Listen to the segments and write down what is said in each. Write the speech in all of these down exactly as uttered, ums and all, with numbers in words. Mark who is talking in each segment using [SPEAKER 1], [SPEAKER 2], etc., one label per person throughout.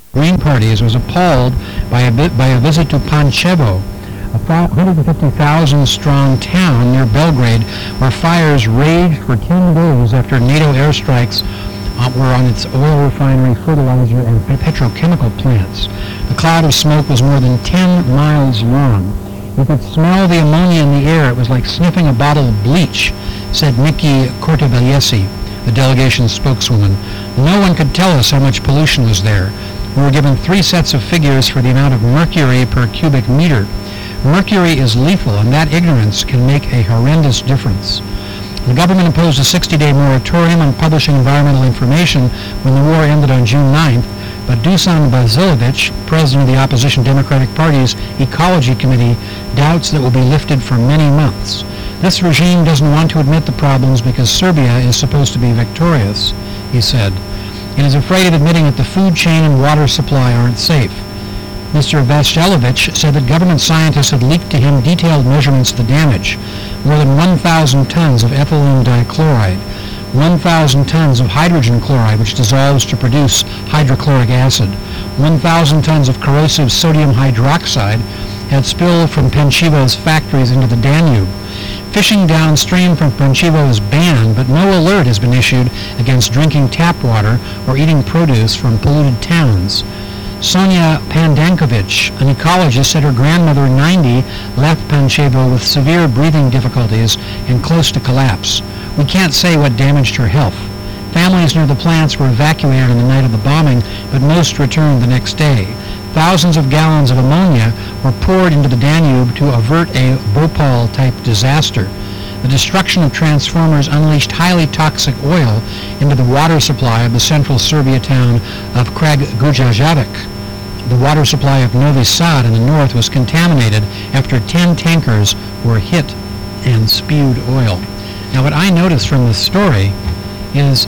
[SPEAKER 1] Green Parties was appalled by a, by a visit to Pančevo, a one hundred fifty thousand strong town near Belgrade, where fires raged for ten days after NATO airstrikes uh, were on its oil refinery, fertilizer, and petrochemical plants. The cloud of smoke was more than ten miles long. You could smell the ammonia in the air. It was like sniffing a bottle of bleach, said Nikki Cortevallesi, the delegation's spokeswoman. No one could tell us how much pollution was there. We were given three sets of figures for the amount of mercury per cubic meter. Mercury is lethal, and that ignorance can make a horrendous difference. The government imposed a sixty-day moratorium on publishing environmental information when the war ended on June ninth, but Dusan Basilevic, president of the opposition Democratic Party's Ecology Committee, doubts that it will be lifted for many months. This regime doesn't want to admit the problems because Serbia is supposed to be victorious, he said. It is afraid of admitting that the food chain and water supply aren't safe. Mister Vasilevic said that government scientists had leaked to him detailed measurements of the damage. More than one thousand tons of ethylene dichloride, one thousand tons of hydrogen chloride, which dissolves to produce hydrochloric acid, one thousand tons of corrosive sodium hydroxide had spilled from Pančevo's factories into the Danube. Fishing downstream from Pančevo is banned, but no alert has been issued against drinking tap water or eating produce from polluted towns. Sonia Pandankovic, an ecologist, said her grandmother, ninety, left Pančevo with severe breathing difficulties and close to collapse. We can't say what damaged her health. Families near the plants were evacuated on the night of the bombing, but most returned the next day. Thousands of gallons of ammonia were poured into the Danube to avert a Bhopal-type disaster. The destruction of transformers unleashed highly toxic oil into the water supply of the central Serbia town of Kragujevac. The water supply of Novi Sad in the north was contaminated after ten tankers were hit and spewed oil. Now, what I noticed from this story is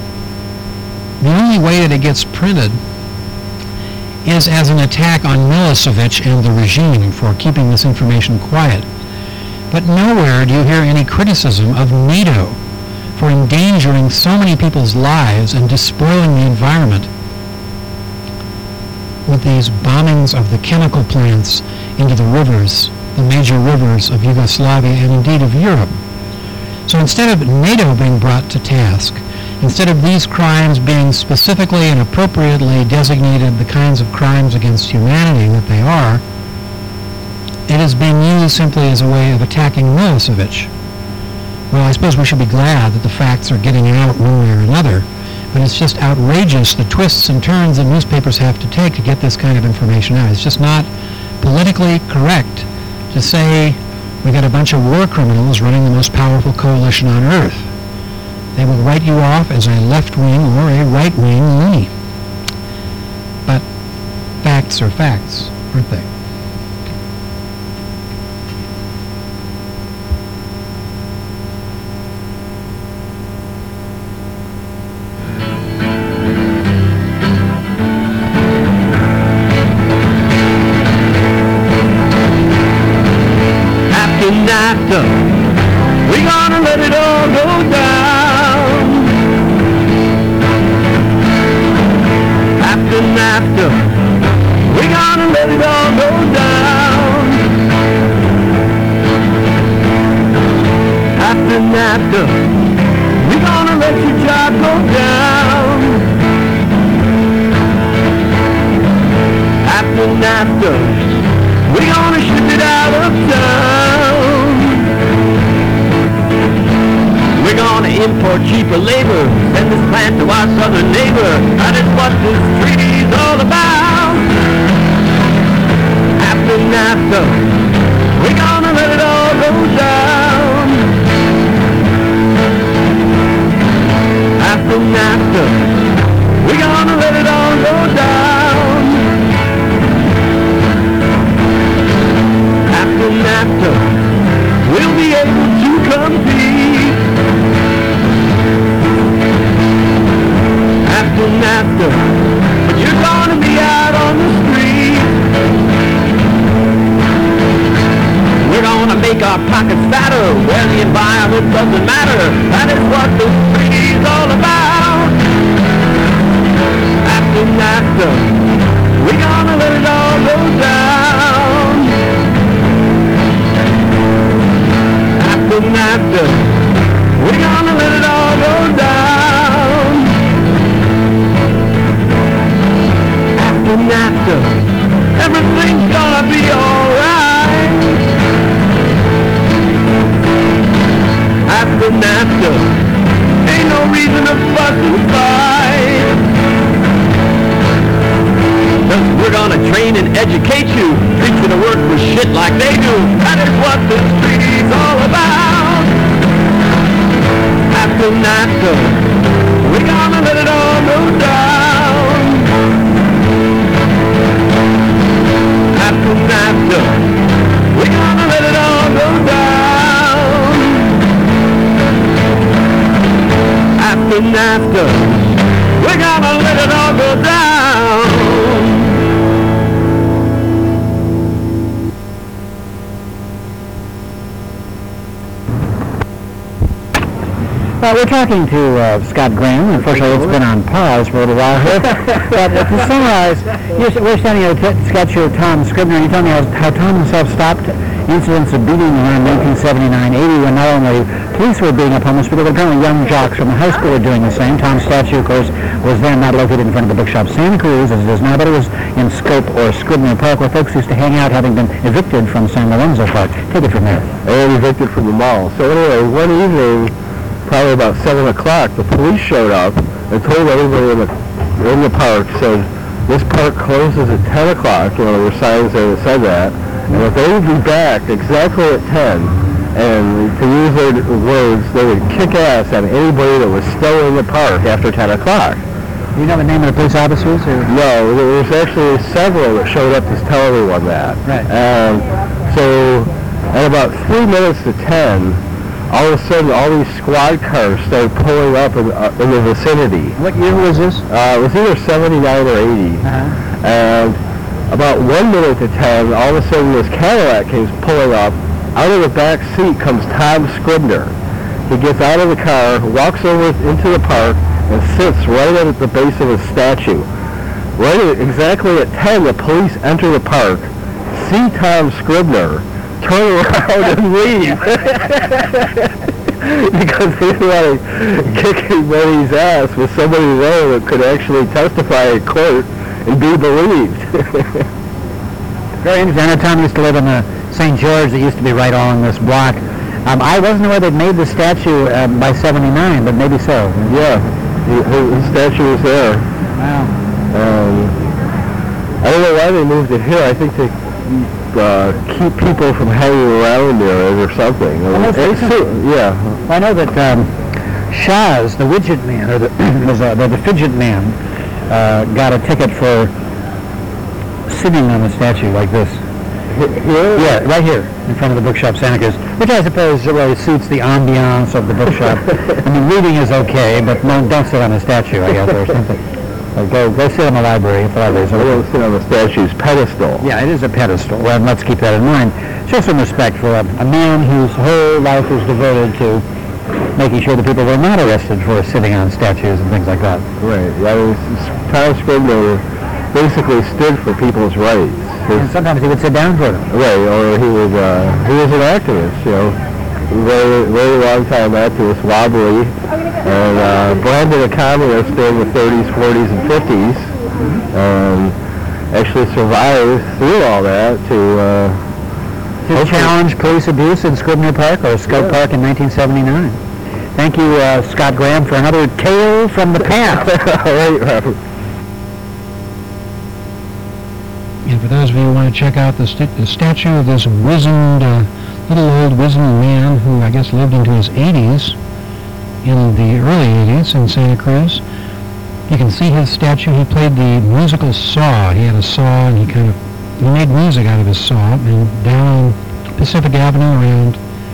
[SPEAKER 1] the only way that it gets printed is as an attack on Milosevic and the regime for keeping this information quiet. But nowhere do you hear any criticism of NATO for endangering so many people's lives and despoiling the environment with these bombings of the chemical plants into the rivers, the major rivers of Yugoslavia and indeed of Europe. So instead of NATO being brought to task, instead of these crimes being specifically and appropriately designated the kinds of crimes against humanity that they are, it is being used simply as a way of attacking Milosevic. Well, I suppose we should be glad that the facts are getting out one way or another, but it's just outrageous the twists and turns that newspapers have to take to get this kind of information out. It's just not politically correct to say we got a bunch of war criminals running the most powerful coalition on earth. They will write you off as a left-wing or a right-wing loony. But facts are facts, aren't they?
[SPEAKER 2] After we're gonna let it all go down. After NAFTA, we're gonna let it all go down. After NAFTA, we're gonna let your job go down. After NAFTA, we're gonna ship it out of town. We're gonna import cheaper labor, send this plant to our southern neighbor. That is what this treaty's all about. After NAFTA, we're gonna let it all go down. After NAFTA, we're gonna let it all go down. After NAFTA, we'll be able to compete. After NAFTA, but you're gonna be out on the street. We're gonna make our pockets fatter where the environment doesn't matter. That is what this treaty's all about. After NAFTA, We're gonna let it all go down.
[SPEAKER 1] Well, we're talking to uh, Scott Graham. Unfortunately, it's been on pause for a little while here. But uh, to summarize, you're, we're standing at a t- sketch of Tom Scribner, and you told me how, how Tom himself stopped incidents of beating around nineteen seventy-nine eighty when not only police were beating up homeless people, but apparently young jocks from the high school were doing the same. Tom's statue, of course, was then not located in front of the bookshop Santa Cruz, as it is now, but it was in Scope or Scribner Park, where folks used to hang out, having been evicted from San Lorenzo Park. Take it from there.
[SPEAKER 3] And evicted from the mall. So anyway, one evening, probably about seven o'clock, the police showed up and told everybody in the in the park, said, this park closes at ten o'clock. You know, there were signs there that said that. And if they would be back exactly at ten, and to use their words, they would kick ass on anybody that was still in the park after ten o'clock.
[SPEAKER 1] Do you know the name of the police officers? Or?
[SPEAKER 3] No, there was actually several that showed up to tell everyone that.
[SPEAKER 1] Right.
[SPEAKER 3] And so at about three minutes to ten, all of a sudden, all these squad cars started pulling up in, uh, in the vicinity.
[SPEAKER 1] What year was this?
[SPEAKER 3] Uh, it was either seventy-nine or eighty.
[SPEAKER 1] Uh-huh.
[SPEAKER 3] And about one minute to ten, all of a sudden this Cadillac came pulling up. Out of the back seat comes Tom Scribner. He gets out of the car, walks over into the park, and sits right at the base of his statue. Right at, exactly at ten, the police enter the park, see Tom Scribner, turn around and leave. Because they didn't want to kick anybody's ass with somebody there that could actually testify in court and be believed.
[SPEAKER 1] Very interesting. I know Tom used to live in the Saint George that used to be right along this block. Um, I wasn't aware they'd made the statue uh, by seventy-nine, but maybe so.
[SPEAKER 3] Yeah, his, his statue was there.
[SPEAKER 1] Wow.
[SPEAKER 3] Um, I don't know why they moved it here. I think they uh, keep people from hanging around near it or something.
[SPEAKER 1] Well, that's
[SPEAKER 3] It's- yeah.
[SPEAKER 1] Well, I know that um, Shaz, the widget man, or the, was, uh, the, the fidget man, uh, got a ticket for sitting on the statue like this.
[SPEAKER 3] Here?
[SPEAKER 1] Yeah, right here in front of the bookshop Santa Cruz, which I suppose really suits the ambiance of the bookshop. I mean, reading is okay, but no, don't sit on a statue, I guess, or something. Or go, go sit in the library if the library's
[SPEAKER 3] I
[SPEAKER 1] open.
[SPEAKER 3] don't sit on the statue's pedestal.
[SPEAKER 1] Yeah, it is a pedestal, well, and let's keep that in mind. Show some respect for a, a man whose whole life was devoted to making sure that people were not arrested for sitting on statues and things like that.
[SPEAKER 3] Right. Yeah, I mean, Tom Scribner basically stood for people's rights. His,
[SPEAKER 1] And sometimes he would sit down for them.
[SPEAKER 3] right, or he was uh, he was an activist, you know, very very long time activist, wobbly, and uh, branded a communist during the thirties, forties, and fifties. Um, actually survived through all that to uh,
[SPEAKER 1] To
[SPEAKER 3] hopefully-
[SPEAKER 1] challenge police abuse in Scribner Park or Scout
[SPEAKER 3] Yeah.
[SPEAKER 1] Park in nineteen seventy-nine. Thank you, uh, Scott Graham, for another tale from the past.
[SPEAKER 3] all right, Robert.
[SPEAKER 1] And for those of you who want to check out the, st- the statue of this wizened, uh, little old wizened man who I guess lived into his eighties, in the early eighties in Santa Cruz, you can see his statue. He played the musical saw. He had a saw and he kind of, he made music out of his saw. And down Pacific Avenue around,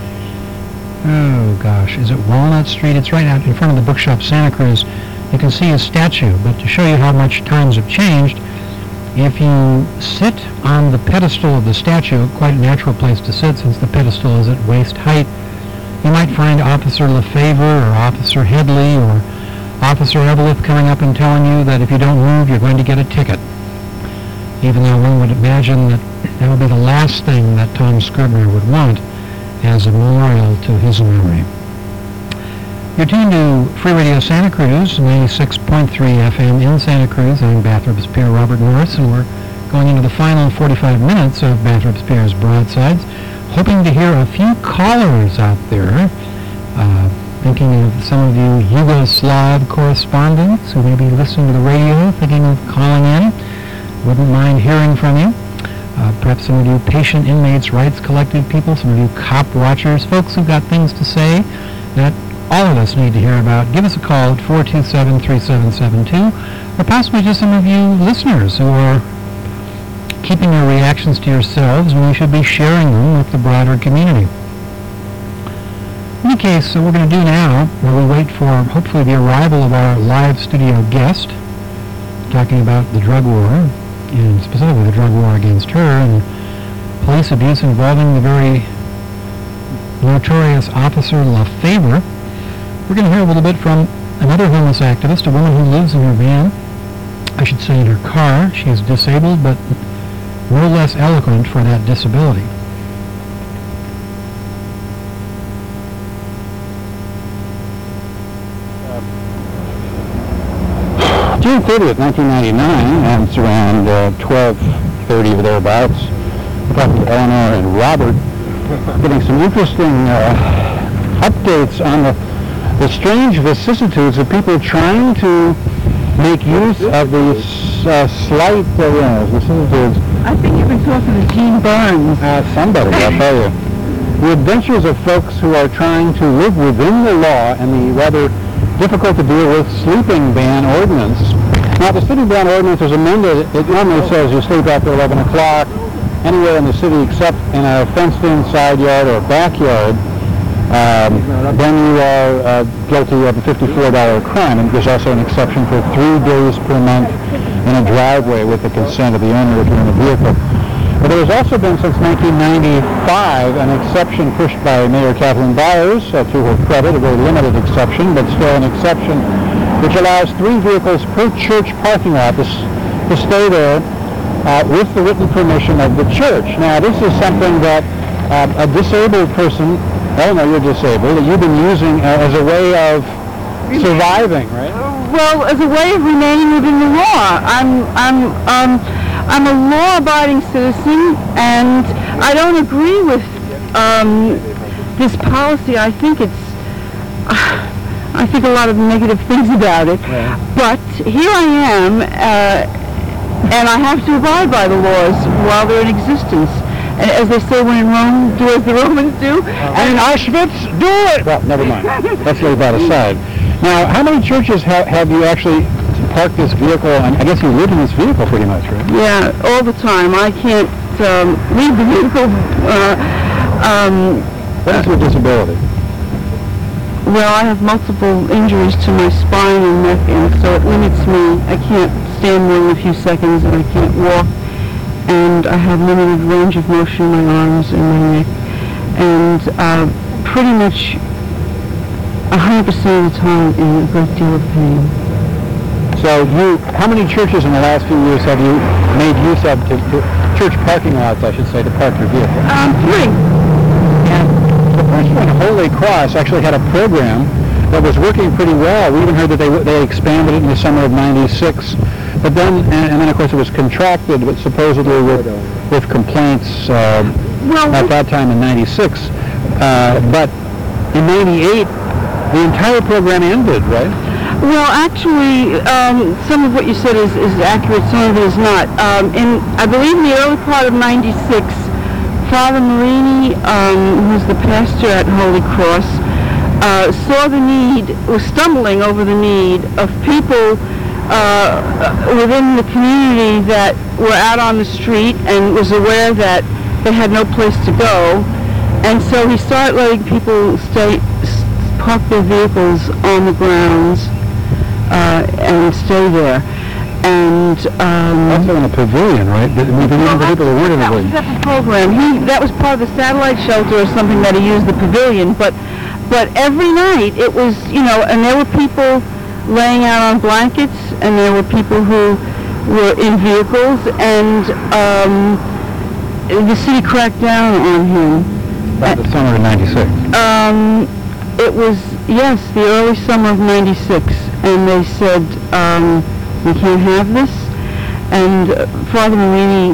[SPEAKER 1] oh gosh, is it Walnut Street? It's right out in front of the bookshop Santa Cruz. You can see his statue. But to show you how much times have changed, if you sit on the pedestal of the statue, quite a natural place to sit since the pedestal is at waist height, you might find Officer Lefevre or Officer Headley or Officer Eveleth coming up and telling you that if you don't move, you're going to get a ticket. Even though one would imagine that that would be the last thing that Tom Scribner would want as a memorial to his memory. You're tuned to Free Radio Santa Cruz, ninety-six point three F M in Santa Cruz. I'm Bathurst Pier Robert Norris, and we're going into the final forty-five minutes of Bathurst Pier's Broadsides, hoping to hear a few callers out there. Uh, thinking of some of you Yugoslav correspondents who may be listening to the radio, thinking of calling in. Wouldn't mind hearing from you. Uh, perhaps some of you patient inmates, rights collective people, some of you cop watchers, folks who've got things to say that all of us need to hear about. Give us a call at four two seven, three seven seven two, or possibly just some of you listeners who are keeping your reactions to yourselves when you should be sharing them with the broader community. In any case, so what we're going to do now, while we wait for hopefully the arrival of our live studio guest, talking about the drug war, and specifically the drug war against her, and police abuse involving the very notorious Officer LaFavor, we're going to hear a little bit from another homeless activist, a woman who lives in her van, I should say in her car. She is disabled, but no less eloquent for that disability.
[SPEAKER 4] June thirtieth, nineteen ninety-nine, and it's around uh, twelve thirty or thereabouts. We're talking to Eleanor and Robert, getting some interesting uh, updates on the, the strange vicissitudes of people trying to make use of these uh, slight uh, you know, vicissitudes.
[SPEAKER 5] I think you've been talking to Gene Barnes.
[SPEAKER 4] Uh, somebody, I'll tell you. The adventures of folks who are trying to live within the law and the rather difficult to deal with sleeping ban ordinance. Now, the sleeping ban ordinance is amended. It normally says you sleep after eleven o'clock anywhere in the city except in a fenced-in side yard or backyard. Um, then you are uh, guilty of a fifty-four dollar crime. And there's also an exception for three days per month in a driveway with the consent of the owner if you're in a vehicle. But there has also been since nineteen ninety-five an exception pushed by Mayor Kathleen Byers, uh, to her credit, a very limited exception, but still an exception, which allows three vehicles per church parking lot to, to stay there uh, with the written permission of the church. Now, this is something that uh, a disabled person, Eleanor, you're disabled, that you've been using uh, as a way of surviving, right?
[SPEAKER 5] Well, as a way of remaining within the law. I'm, I'm, um, I'm a law-abiding citizen, and I don't agree with um, this policy. I think it's, uh, I think a lot of negative things about it.
[SPEAKER 4] Right.
[SPEAKER 5] But here I am, uh, and I have to abide by the laws while they're in existence. And as they say, when in Rome, do as the Romans do.
[SPEAKER 4] And in Auschwitz, do it! Well, never mind. Let's leave that aside. Now, how many churches ha- have you actually parked this vehicle? And I guess you live in this vehicle pretty much, right?
[SPEAKER 5] Yeah, all the time. I can't um, leave the vehicle. Uh, um,
[SPEAKER 4] What is your disability?
[SPEAKER 5] well, I have multiple injuries to my spine and neck, and so it limits me. I can't stand more than a few seconds, and I can't walk. And I have limited range of motion in my arms and my neck. And uh, pretty much one hundred percent of the time in a great deal of pain.
[SPEAKER 4] So you, how many churches in the last few years have you made use of, to, to church parking lots, I should say, to park your vehicle?
[SPEAKER 5] Um, three.
[SPEAKER 4] And the first one, Holy Cross, actually had a program that was working pretty well. We even heard that they they expanded it in the summer of ninety-six. But then, and, and then of course it was contracted, but supposedly with, with complaints uh,
[SPEAKER 5] Well,
[SPEAKER 4] at that time in ninety-six. Uh, but in ninety-eight, the entire program ended, right?
[SPEAKER 5] Well, actually, um, some of what you said is, is accurate, some of it is not. Um, in, I believe in the early part of ninety-six, Father Marini, um, who's the pastor at Holy Cross, uh, saw the need, was stumbling over the need of people uh, within the community that were out on the street and was aware that they had no place to go. And so he started letting people stay, park their vehicles on the grounds uh, and stay there. And um,
[SPEAKER 4] Also in a pavilion, right? The, the, the,
[SPEAKER 5] well,
[SPEAKER 4] the people who were in the
[SPEAKER 5] that was
[SPEAKER 4] pavilion.
[SPEAKER 5] a separate program. He, that was part of the satellite shelter or something that he used, the pavilion. But but every night it was, you know, and there were people laying out on blankets, and there were people who were in vehicles, and um, the city cracked down on him.
[SPEAKER 4] About the summer of ninety-six.
[SPEAKER 5] Um, it was, yes, the early summer of ninety-six, and they said, um, we can't have this. And uh, Father Marini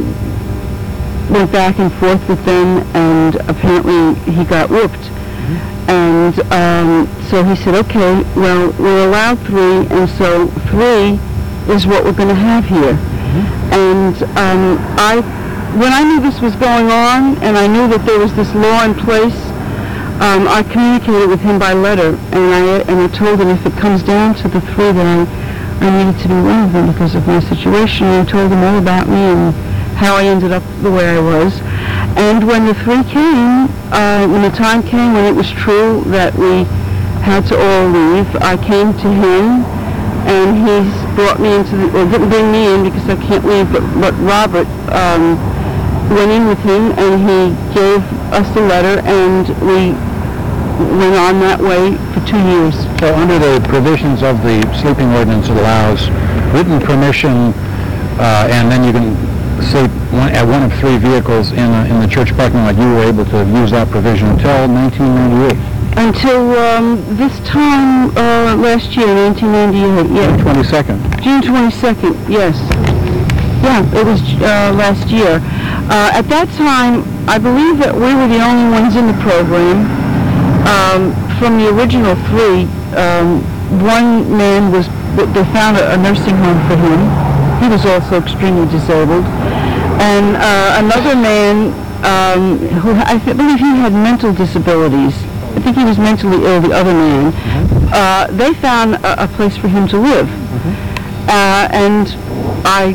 [SPEAKER 5] went back and forth with them, and apparently he got whooped. Mm-hmm. And um, so he said, okay, well, we're allowed three, and so three is what we're going to have here. Mm-hmm. And um, I, when I knew this was going on, and I knew that there was this law in place, um, I communicated with him by letter, and I and I told him if it comes down to the three that I I needed to be one of them because of my situation. And I told him all about me and how I ended up the way I was. And when the three came, uh, when the time came when it was true that we had to all leave, I came to him, and he brought me into the, well, didn't bring me in because I can't leave, but, but Robert um, went in with him, and he gave us a letter, and we went on that way for two years.
[SPEAKER 4] So under the provisions of the sleeping ordinance, it allows written permission, uh, and then you can sleep one, at one of three vehicles in, a, in the church parking lot. You were able to use that provision until nineteen ninety-eight.
[SPEAKER 5] Until um, this time uh, last year, nineteen ninety-eight, yeah.
[SPEAKER 4] June twenty-second.
[SPEAKER 5] June twenty-second, yes. Yeah, it was uh, last year. Uh, at that time, I believe that we were the only ones in the program. Um, from the original three, um, one man was, they found a, a nursing home for him. He was also extremely disabled. And uh, another man um, who I th- believe he had mental disabilities. I think he was mentally ill, the other man. Mm-hmm. Uh, they found a, a place for him to live. Mm-hmm. uh, and I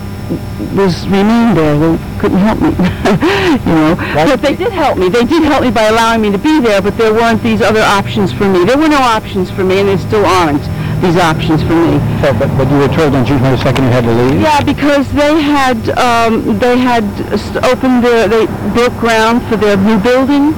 [SPEAKER 5] was remained there. They couldn't help me, you know. Right. But they did help me. They did help me by allowing me to be there, but there weren't these other options for me. There were no options for me, and there still aren't these options for me.
[SPEAKER 4] So, but, but you were told on June twenty-second you had to leave?
[SPEAKER 5] Yeah, because they had um, they had opened their, they broke ground for their new building,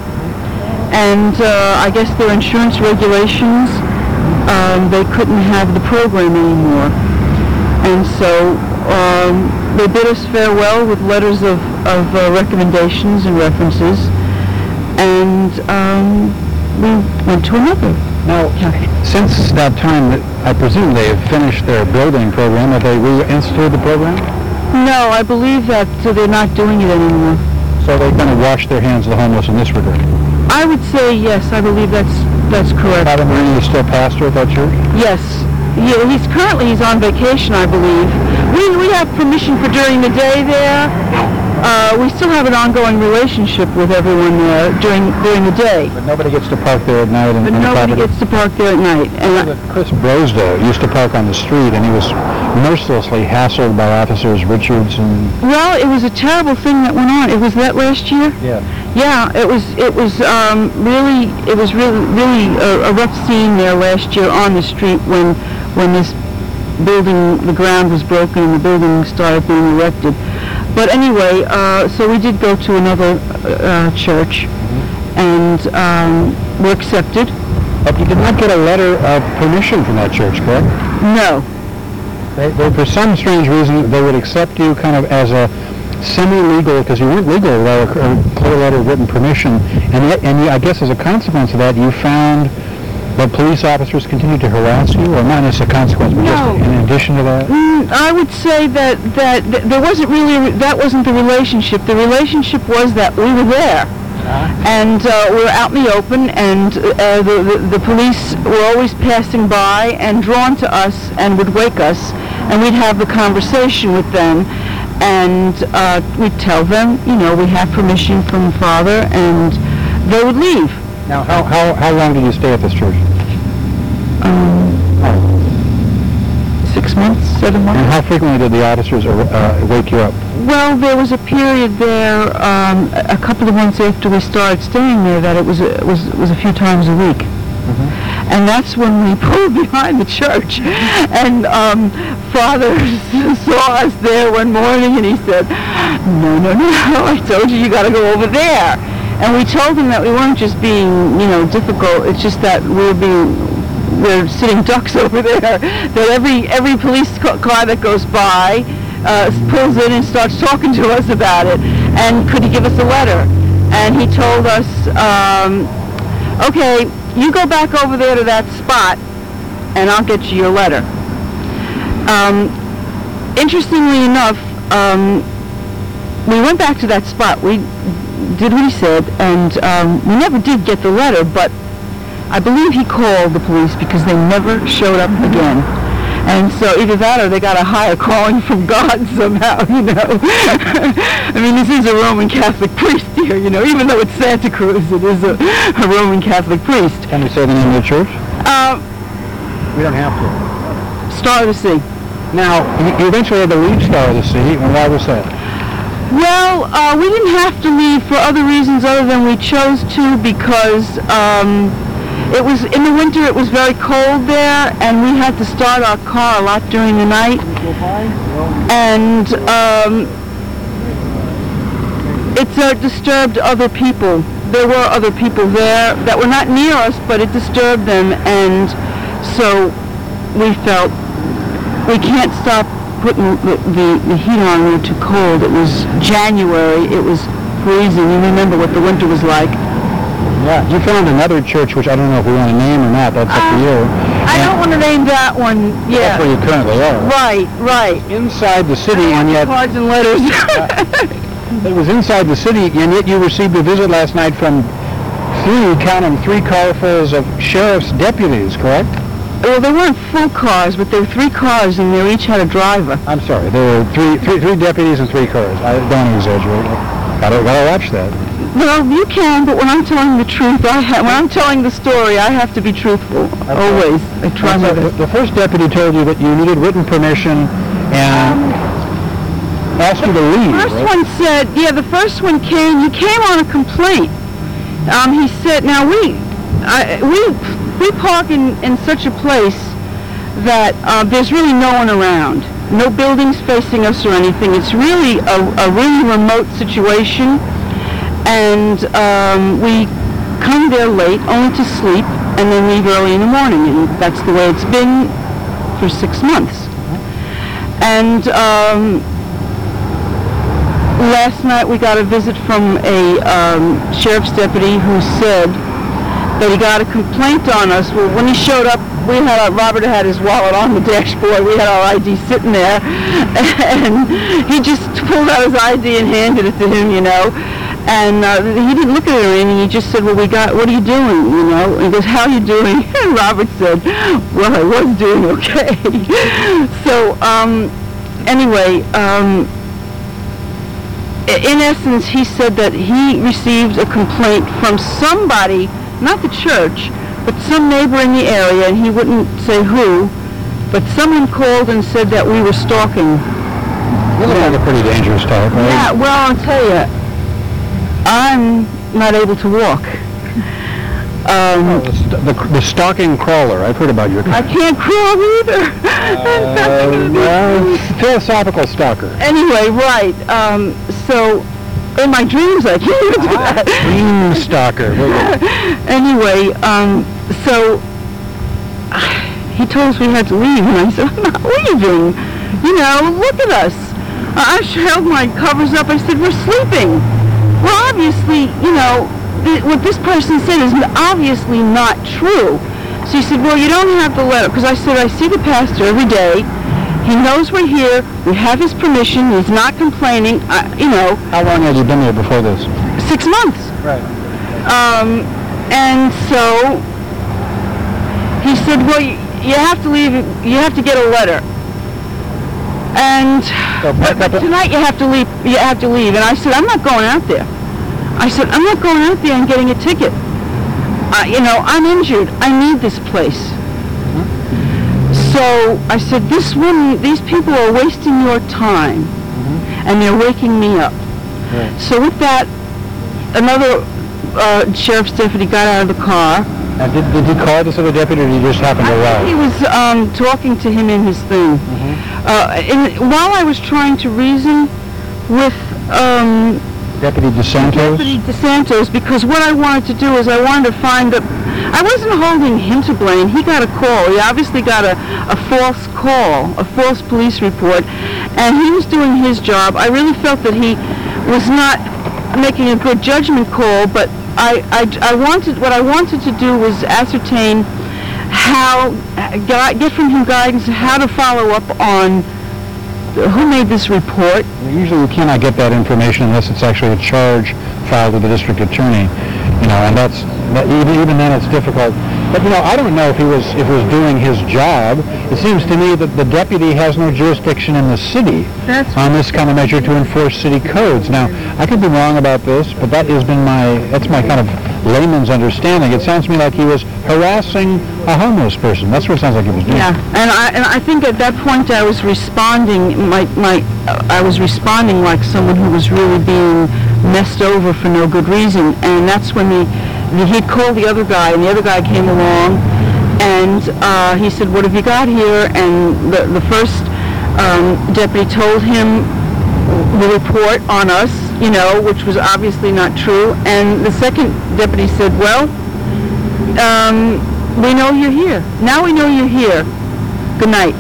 [SPEAKER 5] and uh, I guess their insurance regulations, um, they couldn't have the program anymore. And so um, they bid us farewell with letters of, of uh, recommendations and references, and um, we went to another.
[SPEAKER 4] Now, since that time, I presume they have finished their building program. Have they reinstituted the program?
[SPEAKER 5] No, I believe that uh, they're not doing it anymore.
[SPEAKER 4] So they kind of washed their hands of the homeless in this regard?
[SPEAKER 5] I would say yes, I believe that's that's correct.
[SPEAKER 4] Father Marini is still pastor at that church?
[SPEAKER 5] Yes. Yeah, he's currently he's on vacation, I believe. We we have permission for during the day there. Uh, we still have an ongoing relationship with everyone there during during the day.
[SPEAKER 4] But nobody gets to park there at night. And,
[SPEAKER 5] but
[SPEAKER 4] and
[SPEAKER 5] nobody gets to park there at night. And
[SPEAKER 4] I, Chris Brosdo used to park on the street, and he was mercilessly hassled by officers Richards and.
[SPEAKER 5] Well, it was a terrible thing that went on. It was that last year.
[SPEAKER 4] Yeah.
[SPEAKER 5] Yeah, it was. It was um, really. It was really, really a, a rough scene there last year on the street when, when this building, the ground was broken and the building started being erected. But anyway, uh, so we did go to another uh, church, mm-hmm. and um, were accepted.
[SPEAKER 4] But you did not get a letter of permission from that church, correct?
[SPEAKER 5] No.
[SPEAKER 4] They, they, for some strange reason, they would accept you kind of as a semi-legal, because you weren't legal without a, a clear letter of written permission, and yet, and you, I guess as a consequence of that, you found that police officers continued to harass you, or not as a consequence, but
[SPEAKER 5] no.
[SPEAKER 4] just in addition to that?
[SPEAKER 5] Mm, I would say that, that th- there wasn't really, that wasn't the relationship. The relationship was that we were there. Uh-huh. And uh, we were out in the open, and uh, the, the, the police were always passing by and drawn to us and would wake us, and we'd have the conversation with them, and uh, we'd tell them, you know, we have permission from Father, and they would leave.
[SPEAKER 4] Now, how, how, how long did you stay at this church?
[SPEAKER 5] Um, six months, seven months.
[SPEAKER 4] And how frequently did the officers uh, wake you up?
[SPEAKER 5] Well, there was a period there, um, a couple of months after we started staying there, that it was a, was was a few times a week. Mm-hmm. And that's when we pulled behind the church. And um, Father saw us there one morning, and he said, no, no, no, I told you, you got to go over there. And we told him that we weren't just being, you know, difficult. It's just that we were being, we're sitting ducks over there. That every every police car that goes by uh, pulls in and starts talking to us about it. And could he give us a letter? And he told us, um, okay, you go back over there to that spot, and I'll get you your letter. Um, interestingly enough, um, we went back to that spot. We did what he said, and um, we never did get the letter, but I believe he called the police because they never showed up again. And so either that or they got a higher calling from God somehow, you know. I mean, this is a Roman Catholic priest here, you know. Even though it's Santa Cruz, it is a, a Roman Catholic priest.
[SPEAKER 4] Can you say the name of the church?
[SPEAKER 5] Uh,
[SPEAKER 4] we don't have to.
[SPEAKER 5] Star of the Sea.
[SPEAKER 4] Now, you eventually had to leave Star of the Sea, and why was that?
[SPEAKER 5] Well, uh, we didn't have to leave for other reasons other than we chose to because um, it was in the winter. It was very cold there, and we had to start our car a lot during the night. And um, it uh, disturbed other people. There were other people there that were not near us, but it disturbed them, and so we felt we can't stop putting the, the, the heat on when it's too cold. It was January. It was freezing. You remember what the winter was like.
[SPEAKER 4] Yeah. You found another church, which I don't know if we want to name or not. That's up to
[SPEAKER 5] Uh,
[SPEAKER 4] you.
[SPEAKER 5] I don't want to name that one. Yeah.
[SPEAKER 4] That's where you currently are.
[SPEAKER 5] Right, right.
[SPEAKER 4] Inside the city, and yet
[SPEAKER 5] Cards and letters.
[SPEAKER 4] it was inside the city, and yet you received a visit last night from three, count them, three carfuls of sheriff's deputies, correct?
[SPEAKER 5] Well, they weren't full cars, but there were three cars, and they each had a driver.
[SPEAKER 4] I'm sorry, there were three, three, three deputies and three cars. I don't exaggerate. Gotta, gotta watch that.
[SPEAKER 5] Well, you can, but when I'm telling the truth, I ha- when I'm telling the story, I have to be truthful. Always. I try my
[SPEAKER 4] the,
[SPEAKER 5] best.
[SPEAKER 4] the first deputy told you that you needed written permission and asked you to leave.
[SPEAKER 5] First
[SPEAKER 4] right?
[SPEAKER 5] one said, yeah, the first one came, he came on a complaint. Um, he said, now we, I, we, we park in, in such a place that uh, there's really no one around. No buildings facing us or anything. It's really a, a really remote situation. And um, we come there late, only to sleep, and then leave early in the morning. And that's the way it's been for six months. And um, last night we got a visit from a um, sheriff's deputy who said that he got a complaint on us. Well, when he showed up, we had our, Robert had his wallet on the dashboard. We had our I D sitting there, and he just pulled out his I D and handed it to him, you know. And uh, he didn't look at it or anything. He just said, well, we got, what are you doing, you know? And he goes, how are you doing? And Robert said, well, I was doing okay. So, um, anyway, um, in essence, he said that he received a complaint from somebody, not the church, but some neighbor in the area, and he wouldn't say who, but someone called and said that we were stalking.
[SPEAKER 4] You look like a pretty dangerous type, right?
[SPEAKER 5] Yeah, well, I'll tell you, I'm not able to walk. Um,
[SPEAKER 4] the, st- the, the stalking crawler. I've heard about your
[SPEAKER 5] I
[SPEAKER 4] kind.
[SPEAKER 5] can't crawl either.
[SPEAKER 4] Uh, well, philosophical stalker.
[SPEAKER 5] Anyway, right. Um, so, in my dreams, I can't even do that.
[SPEAKER 4] Dream stalker.
[SPEAKER 5] Anyway, um, so he told us we had to leave, and I said, I'm not leaving. You know, look at us. I held my covers up. I said, we're sleeping. Well, obviously, you know, th- what this person said is obviously not true. So he said, well, you don't have the letter. Because I said, I see the pastor every day. He knows we're here. We have his permission. He's not complaining. I, you know.
[SPEAKER 4] How long had you been there before this?
[SPEAKER 5] Six months.
[SPEAKER 4] Right.
[SPEAKER 5] Um, and so he said, well, you, you have to leave. You have to get a letter. And
[SPEAKER 4] So
[SPEAKER 5] but,
[SPEAKER 4] back
[SPEAKER 5] but
[SPEAKER 4] up a-
[SPEAKER 5] tonight you have to leave. You have to leave. And I said, I'm not going out there. I said, I'm not going out there and getting a ticket. Uh, you know, I'm injured. I need this place. So I said, this woman, these people are wasting your time, mm-hmm. and they're waking me up.
[SPEAKER 4] Right.
[SPEAKER 5] So with that, another uh, sheriff's deputy got out of the car.
[SPEAKER 4] Now, did, did he call this other deputy, or did he just happen to
[SPEAKER 5] I
[SPEAKER 4] arrive?
[SPEAKER 5] think he was um, talking to him in his thing.
[SPEAKER 4] Mm-hmm.
[SPEAKER 5] Uh, in, while I was trying to reason with um,
[SPEAKER 4] Deputy DeSantos?
[SPEAKER 5] Deputy DeSantos, because what I wanted to do is I wanted to find that I wasn't holding him to blame. He got a call. He obviously got a, a false call, a false police report, and he was doing his job. I really felt that he was not making a good judgment call, but I, I, I wanted, what I wanted to do was ascertain how, get from him guidance how to follow up on who made this report.
[SPEAKER 4] Usually you cannot get that information unless it's actually a charge filed with the district attorney. You know, and that's, that, even, even then it's difficult. But, you know, I don't know if he was if he was doing his job. It seems to me that the deputy has no jurisdiction in the city
[SPEAKER 5] That's
[SPEAKER 4] on this kind of measure to enforce city codes. Now, I could be wrong about this, but that has been my, that's my kind of layman's understanding. It sounds to me like he was harassing a homeless person. That's what it sounds like he was doing.
[SPEAKER 5] Yeah, and I and I think at that point I was responding, my my uh, I was responding like someone who was really being messed over for no good reason, and that's when the, the he'd called the other guy, and the other guy came along, and uh, he said, "What have you got here?" And the the first um, deputy told him the report on us, you know, which was obviously not true, and the second deputy said, "Well, um, we know you're here. Now we know you're here. Good night."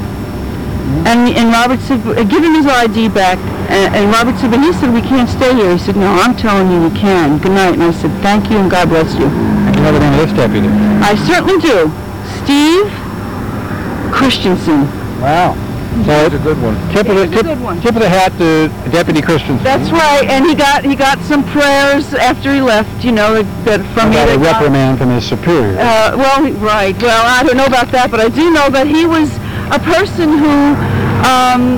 [SPEAKER 5] And and Robert said, "Give him his I D back." And, and Robert said, "But he said we can't stay here." He said, "No, I'm telling you, you can. Good night." And I said, "Thank you and God bless you."
[SPEAKER 4] You know the name of this deputy?
[SPEAKER 5] I certainly do. Steve Christensen.
[SPEAKER 4] Wow. So
[SPEAKER 3] That's a good one.
[SPEAKER 4] Tip of the
[SPEAKER 5] It's a
[SPEAKER 4] tip,
[SPEAKER 5] good one.
[SPEAKER 4] tip of the hat to Deputy Christensen.
[SPEAKER 5] That's right. And he got he got some prayers after he left. You know that, that from me.
[SPEAKER 4] Got a
[SPEAKER 5] that God-
[SPEAKER 4] reprimand from his superior.
[SPEAKER 5] Uh, well, right. Well, I don't know about that, but I do know that he was a person who um,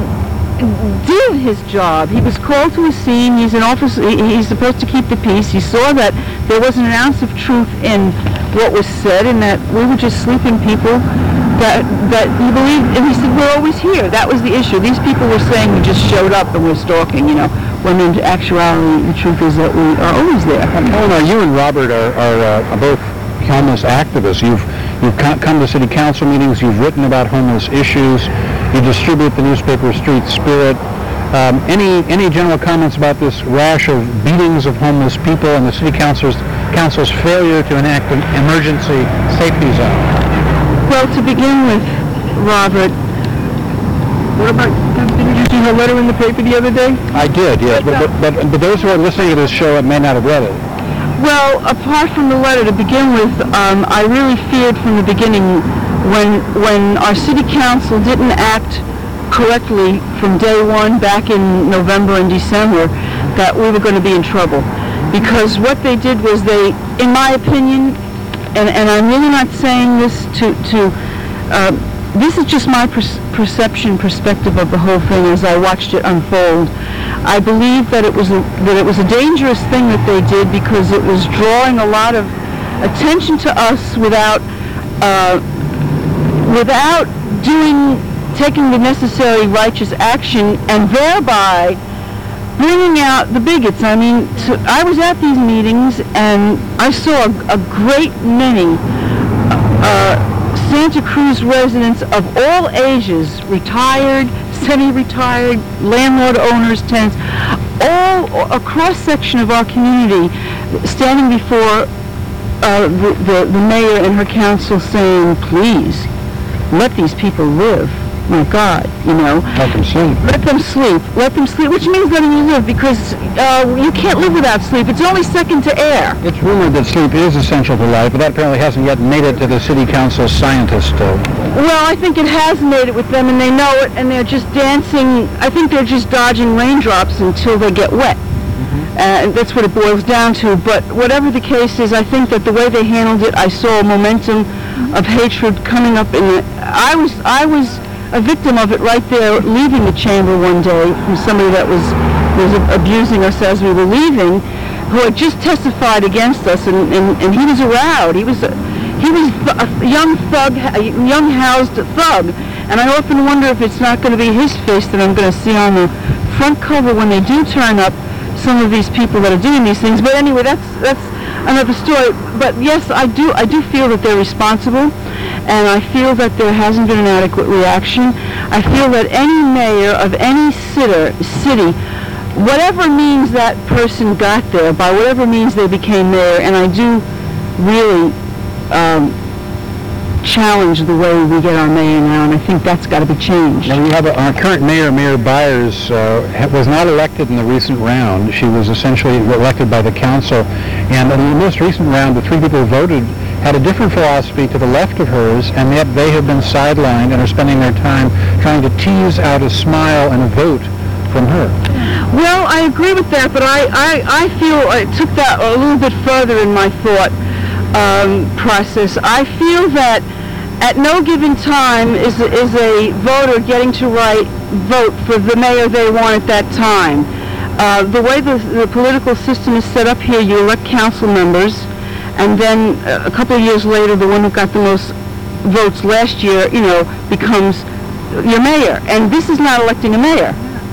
[SPEAKER 5] did his job. He was called to a scene. He's an officer. he- He's supposed to keep the peace. He saw that there wasn't an ounce of truth in what was said, and that we were just sleeping people. That that he believed, and he said, "We're always here." That was the issue. These people were saying we just showed up and we're stalking. You know, when in actuality, the truth is that we are always there.
[SPEAKER 4] Eleanor, you and Robert are, are uh, both homeless activists. You've you've co- come to city council meetings. You've written about homeless issues. You distribute the newspaper Street Spirit. Um, any any general comments about this rash of beatings of homeless people and the city council's council's failure to enact an emergency safety zone?
[SPEAKER 5] Well, to begin with, Robert, what about, didn't you see her letter in the paper the other day?
[SPEAKER 4] I did, yes, but, but, but, but those who are listening to this show may not have read it.
[SPEAKER 5] Well, apart from the letter, to begin with, um, I really feared from the beginning when when our city council didn't act correctly from day one back in November and December, that we were going to be in trouble. Because what they did was they, in my opinion, and, and I'm really not saying this to, to uh, this is just my per- perception, perspective of the whole thing as I watched it unfold. I believe that it was a, that it was a dangerous thing that they did because it was drawing a lot of attention to us without uh, without doing taking the necessary righteous action, and thereby bringing out the bigots. I mean, to, I was at these meetings and I saw a, a great many uh, Santa Cruz residents of all ages, retired, semi-retired, landlord owners, tenants, all a cross-section of our community standing before uh, the, the, the mayor and her council saying, "Please, let these people live. My God, you know.
[SPEAKER 4] Let them sleep.
[SPEAKER 5] Let them sleep. Let them sleep," which means letting you live, because uh, you can't live without sleep. It's only second to air.
[SPEAKER 4] It's rumored that sleep is essential to life, but that apparently hasn't yet made it to the city council scientists. Uh,
[SPEAKER 5] Well, I think it has made it with them, and they know it, and they're just dancing. I think they're just dodging raindrops until they get wet. Mm-hmm. Uh, and that's what it boils down to. But whatever the case is, I think that the way they handled it, I saw a momentum of hatred coming up in the... I was, I was a victim of it right there, leaving the chamber one day from somebody that was was abusing us as we were leaving, who had just testified against us, and, and, and he was a rowd. He was a, he was a young thug, a young housed thug, and I often wonder if it's not going to be his face that I'm going to see on the front cover when they do turn up some of these people that are doing these things. But anyway, that's that's another story. But yes, I do I do feel that they're responsible. And I feel that there hasn't been an adequate reaction. I feel that any mayor of any sitter, city, whatever means that person got there, by whatever means they became mayor, and I do really um, challenge the way we get our mayor now, and I think that's got to be changed.
[SPEAKER 4] Now, we have a, our current mayor, Mayor Byers, uh, ha- was not elected in the recent round. She was essentially elected by the council. And in the most recent round, the three people who voted had a different philosophy to the left of hers, and yet they have been sidelined and are spending their time trying to tease out a smile and a vote from her.
[SPEAKER 5] Well, I agree with that, but I, I, I feel I took that a little bit further in my thought. um, process. I feel that at no given time is is a voter getting to write vote for the mayor they want at that time. Uh, the way the, the political system is set up here, you elect council members, and then uh, a couple of years later, the one who got the most votes last year, you know, becomes your mayor. And this is not electing a mayor.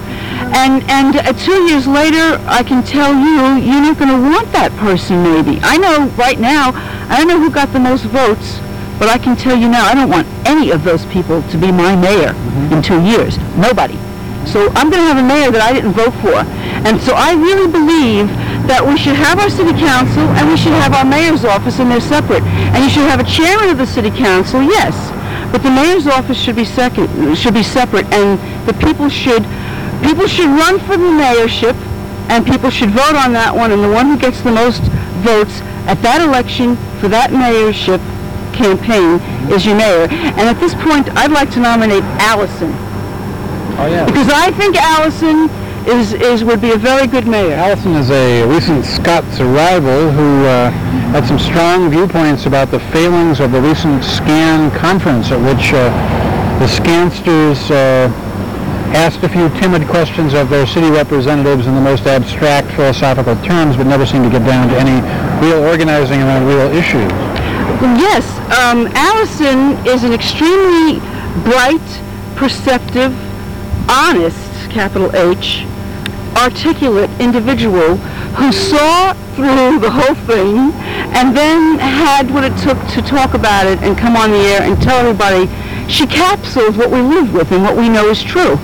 [SPEAKER 5] And and uh, two years later, I can tell you, you're not going to want that person, maybe. I know right now, I don't know who got the most votes, but I can tell you now, I don't want any of those people to be my mayor mm-hmm. in two years. Nobody. So I'm going to have a mayor that I didn't vote for. And so I really believe that we should have our city council and we should have our mayor's office, and they're separate. And you should have a chairman of the city council, yes, but the mayor's office should be second, should be separate, and the people should people should run for the mayorship, and people should vote on that one, and the one who gets the most votes at that election for that mayorship campaign is your mayor. And at this point, I'd like to nominate Allison.
[SPEAKER 4] Oh, yeah.
[SPEAKER 5] Because I think Allison is, is would be a very good mayor.
[SPEAKER 4] Allison is a recent Scots arrival who uh, had some strong viewpoints about the failings of the recent SCAN conference, at which uh, the Scansters uh, asked a few timid questions of their city representatives in the most abstract philosophical terms, but never seemed to get down to any real organizing around real issues.
[SPEAKER 5] Yes, um, Allison is an extremely bright, perceptive, honest, capital H, articulate individual who saw through the whole thing and then had what it took to talk about it and come on the air and tell everybody. She capsules what we live with and what we know is true.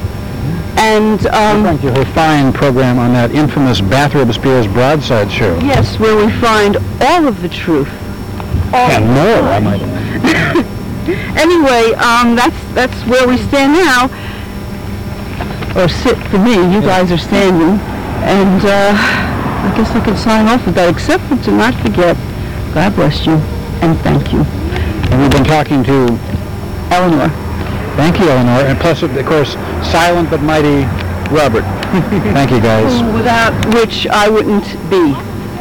[SPEAKER 5] And um,
[SPEAKER 4] referring to her fine program on that infamous Bathrobes Spears broadside show.
[SPEAKER 5] Yes, where we find all of the truth. All
[SPEAKER 4] and more, I might add.
[SPEAKER 5] Anyway, um, that's that's where we stand now. Or sit for me. You guys are standing. And uh, I guess I can sign off with that, except for to not forget, God bless you and thank you.
[SPEAKER 4] And we've been talking to
[SPEAKER 5] Eleanor.
[SPEAKER 4] Thank you, Eleanor. And plus, of course, silent but mighty Robert. Thank you, guys.
[SPEAKER 5] Without which I wouldn't be.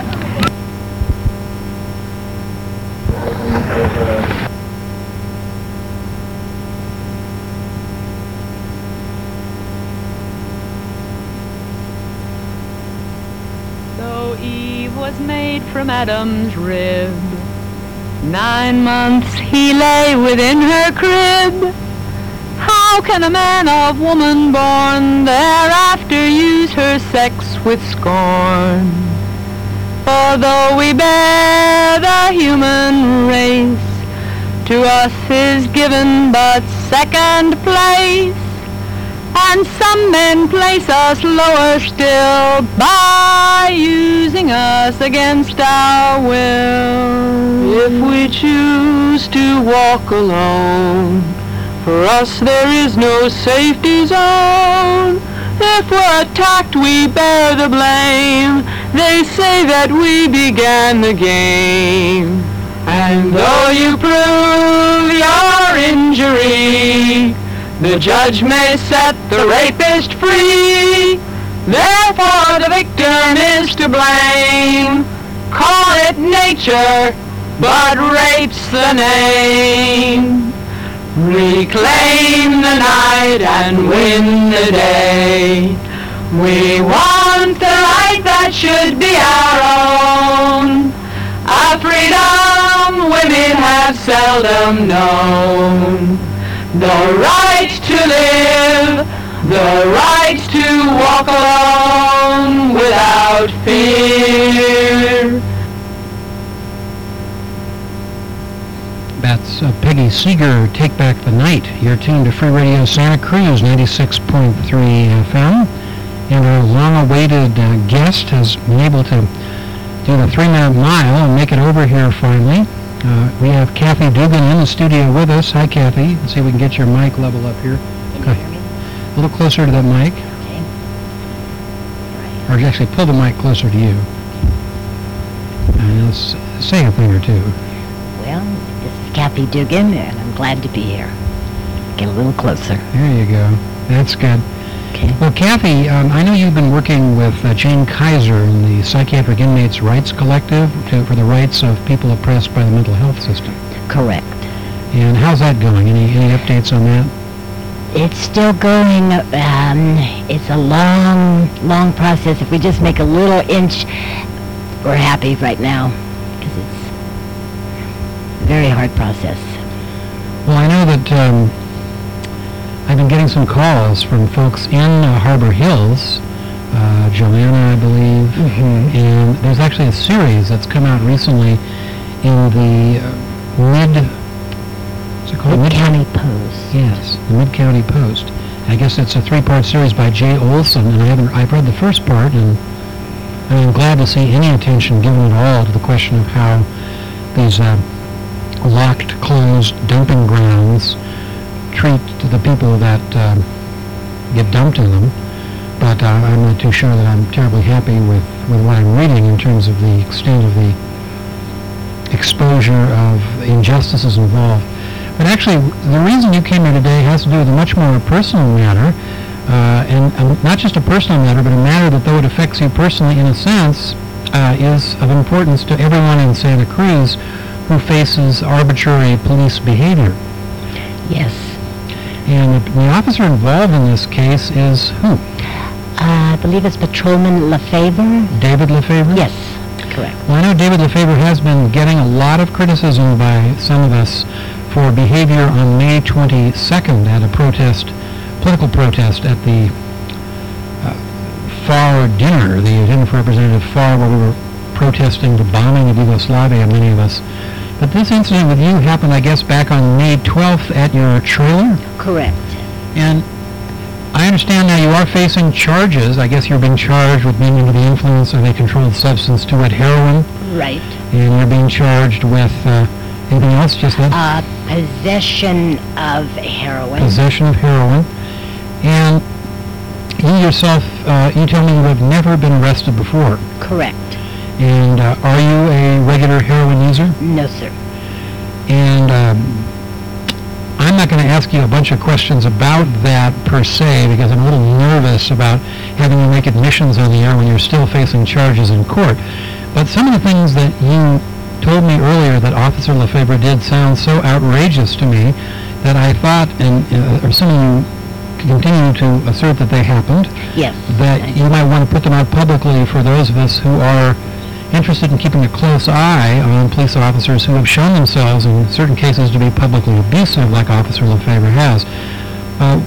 [SPEAKER 6] So Eve was made from Adam's rib. Nine months he lay within her crib. How can a man of woman born thereafter use her sex with scorn? For though we bear the human race, to us is given but second place, and some men place us lower still by using us against our will. If we choose to walk alone, for us there is no safety zone. If we're attacked, we bear the blame. They say that we began the game. And though you prove your injury, the judge may set the rapist free. Therefore the victim is to blame. Call it nature, but rape's the name. Reclaim the night and win the day. We want the light that should be our own, a freedom women have seldom known. The right to live, the right to walk alone without fear.
[SPEAKER 1] That's uh, Peggy Seeger, Take Back the Night. You're tuned to Free Radio Santa Cruz, ninety-six point three F M. And our long-awaited uh, guest has been able to do the three-minute mile and make it over here finally. Uh, we have Kathy Dugan in the studio with us. Hi, Kathy. Let's see if we can get your mic level up here.
[SPEAKER 7] Can you hear me?
[SPEAKER 1] A little closer to that mic.
[SPEAKER 7] Okay.
[SPEAKER 1] Or actually, pull the mic closer to you. And let's say a thing or two.
[SPEAKER 7] Well, this is Kathy Dugan, and I'm glad to be here. Get a little closer.
[SPEAKER 1] There you go. That's good.
[SPEAKER 7] Okay.
[SPEAKER 1] Well, Kathy, um, I know you've been working with uh, Jane Kaiser in the Psychiatric Inmates Rights Collective to, for the rights of people oppressed by the mental health system.
[SPEAKER 7] Correct.
[SPEAKER 1] And how's that going? Any any updates on that?
[SPEAKER 7] It's still going. Um, it's a long, long process. If we just make a little inch, we're happy right now because it's a very hard process.
[SPEAKER 1] Well, I know that um, I've been getting some calls from folks in uh, Harbor Hills, uh, Joanna, I believe,
[SPEAKER 7] Mm-hmm.
[SPEAKER 1] and there's actually a series that's come out recently in the uh, mid, what's it called?
[SPEAKER 7] Mid County Post.
[SPEAKER 1] Yes, the Mid-County Post. I guess it's a three-part series by Jay Olson, and I haven't, I've read the first part, and I'm glad to see any attention given at all to the question of how these uh, locked, closed dumping grounds treat the people that um, get dumped in them. But uh, I'm not too sure that I'm terribly happy with, with what I'm reading in terms of the extent of the exposure of injustices involved. But actually, the reason you came here today has to do with a much more personal matter, uh, and um, not just a personal matter, but a matter that, though it affects you personally in a sense, uh, is of importance to everyone in Santa Cruz who faces arbitrary police behavior.
[SPEAKER 7] Yes.
[SPEAKER 1] And the, the officer involved in this case is who?
[SPEAKER 7] Uh, I believe it's Patrolman LaFavor.
[SPEAKER 1] David LaFavor?
[SPEAKER 7] Yes, correct.
[SPEAKER 1] Well, I know David LaFavor has been getting a lot of criticism by some of us for behavior on May twenty-second at a protest, political protest at the uh, Farr dinner, the dinner for Representative Farr, where we were protesting the bombing of Yugoslavia, many of us. But this incident with you happened, I guess, back on May twelfth at your trailer?
[SPEAKER 7] Correct.
[SPEAKER 1] And I understand now you are facing charges. I guess you're being charged with being under the influence of a controlled substance, to it heroin,
[SPEAKER 7] Right.
[SPEAKER 1] and you're being charged with uh, anything else, just that?
[SPEAKER 7] Uh, possession of heroin.
[SPEAKER 1] Possession of heroin. And you yourself, uh, you tell me you have never been arrested before.
[SPEAKER 7] Correct.
[SPEAKER 1] And uh, are you a regular heroin user?
[SPEAKER 7] No, sir.
[SPEAKER 1] And um, I'm not going to ask you a bunch of questions about that per se, because I'm a little nervous about having you make admissions on the air when you're still facing charges in court. But some of the things that you told me earlier that Officer LaFavor did sound so outrageous to me that I thought, and uh, assuming you continue to assert that they happened,
[SPEAKER 7] Yes.
[SPEAKER 1] that you might want to put them out publicly for those of us who are interested in keeping a close eye on police officers who have shown themselves in certain cases to be publicly abusive, like Officer LaFavor has. Uh,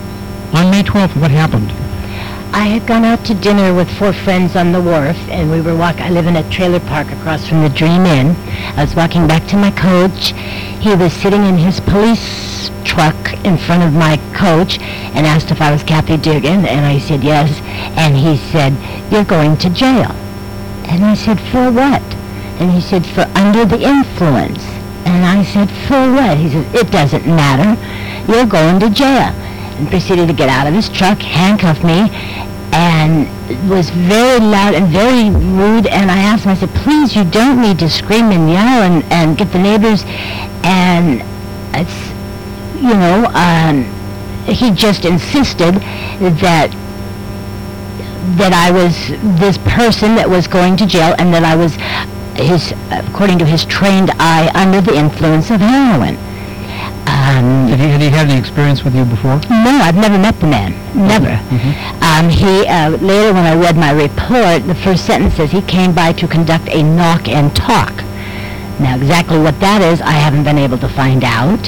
[SPEAKER 1] on May twelfth, what happened?
[SPEAKER 7] I had gone out to dinner with four friends on the wharf, and we were walking. I live in a trailer park across from the Dream Inn. I was walking back to my coach. He was sitting in his police truck in front of my coach and asked if I was Kathy Dugan, and I said yes. And he said, "You're going to jail." And I said, "For what?" And he said, "For under the influence." And I said, "For what?" He said, "It doesn't matter. You're going to jail." And proceeded to get out of his truck, handcuff me, and was very loud and very rude. And I asked him, I said, "Please, you don't need to scream and yell and, and get the neighbors." And it's, you know, um, he just insisted that that I was this person that was going to jail, and that I was his, according to his trained eye, under the influence of heroin. Um,
[SPEAKER 1] Had he, had he had any experience with you before?
[SPEAKER 7] no, I've never met the man. Never.
[SPEAKER 1] Mhm.
[SPEAKER 7] Um, he uh, later, when I read my report, the first sentence says he came by to conduct a knock and talk. Now, exactly what that is, I haven't been able to find out.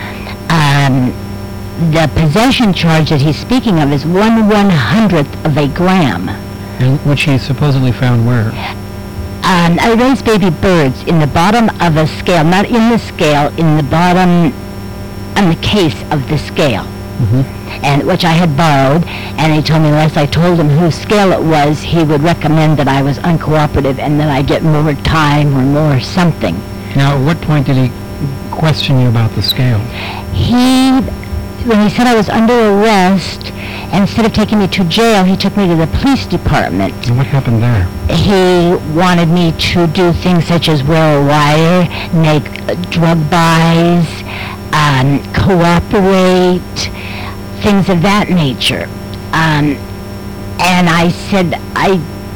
[SPEAKER 7] Um, the possession charge that he's speaking of is one one hundredth of a gram.
[SPEAKER 1] And which he supposedly found where?
[SPEAKER 7] Um, I raised baby birds in the bottom of a scale, not in the scale, in the bottom, on the case of the scale,
[SPEAKER 1] Mhm.
[SPEAKER 7] and which I had borrowed. And he told me unless I told him whose scale it was, he would recommend that I was uncooperative and that I get more time or more something.
[SPEAKER 1] Now, at what point did he question you about the scale?
[SPEAKER 7] He, when he said I was under arrest, and instead of taking me to jail, he took me to the police department.
[SPEAKER 1] And what happened there?
[SPEAKER 7] He wanted me to do things such as wear a wire, make uh, drug buys, um, cooperate, things of that nature. um, and I said, I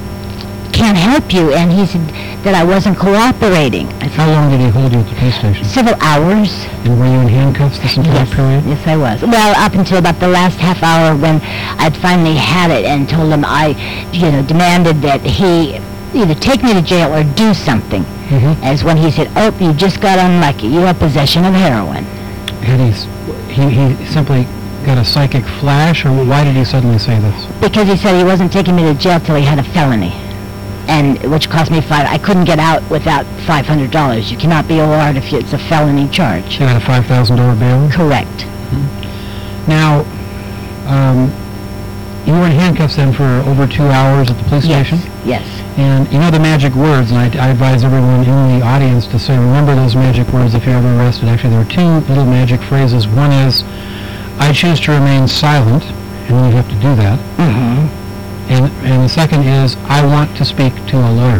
[SPEAKER 7] can't help you. And he said that I wasn't cooperating. I said,
[SPEAKER 1] How long did he hold you at the police station?
[SPEAKER 7] several hours.
[SPEAKER 1] And were you in handcuffs this entire
[SPEAKER 7] Yes,
[SPEAKER 1] period?
[SPEAKER 7] yes, I was. Well, up until about the last half hour when I'd finally had it and told him I, you know, demanded that he either take me to jail or do something.
[SPEAKER 1] Mm-hmm.
[SPEAKER 7] As when he said, oh, you just got unlucky. You have possession of heroin.
[SPEAKER 1] Had he, s- he, he simply got a psychic flash, or why did he suddenly say this?
[SPEAKER 7] Because he said he wasn't taking me to jail till he had a felony. And which cost me five. I couldn't get out without five hundred dollars. You cannot be O R'd if it's a felony charge.
[SPEAKER 1] You got a five thousand dollars bail?
[SPEAKER 7] Correct.
[SPEAKER 1] Now, um, you were in handcuffs then for over two hours at the police
[SPEAKER 7] Yes.
[SPEAKER 1] station?
[SPEAKER 7] Yes.
[SPEAKER 1] And you know the magic words, and I, I advise everyone in the audience to say, remember those magic words if you're ever arrested. Actually, there are two little magic phrases. One is, I choose to remain silent, and then you have to do that.
[SPEAKER 7] Mm-hmm.
[SPEAKER 1] And, and the second is, I want to speak to a lawyer.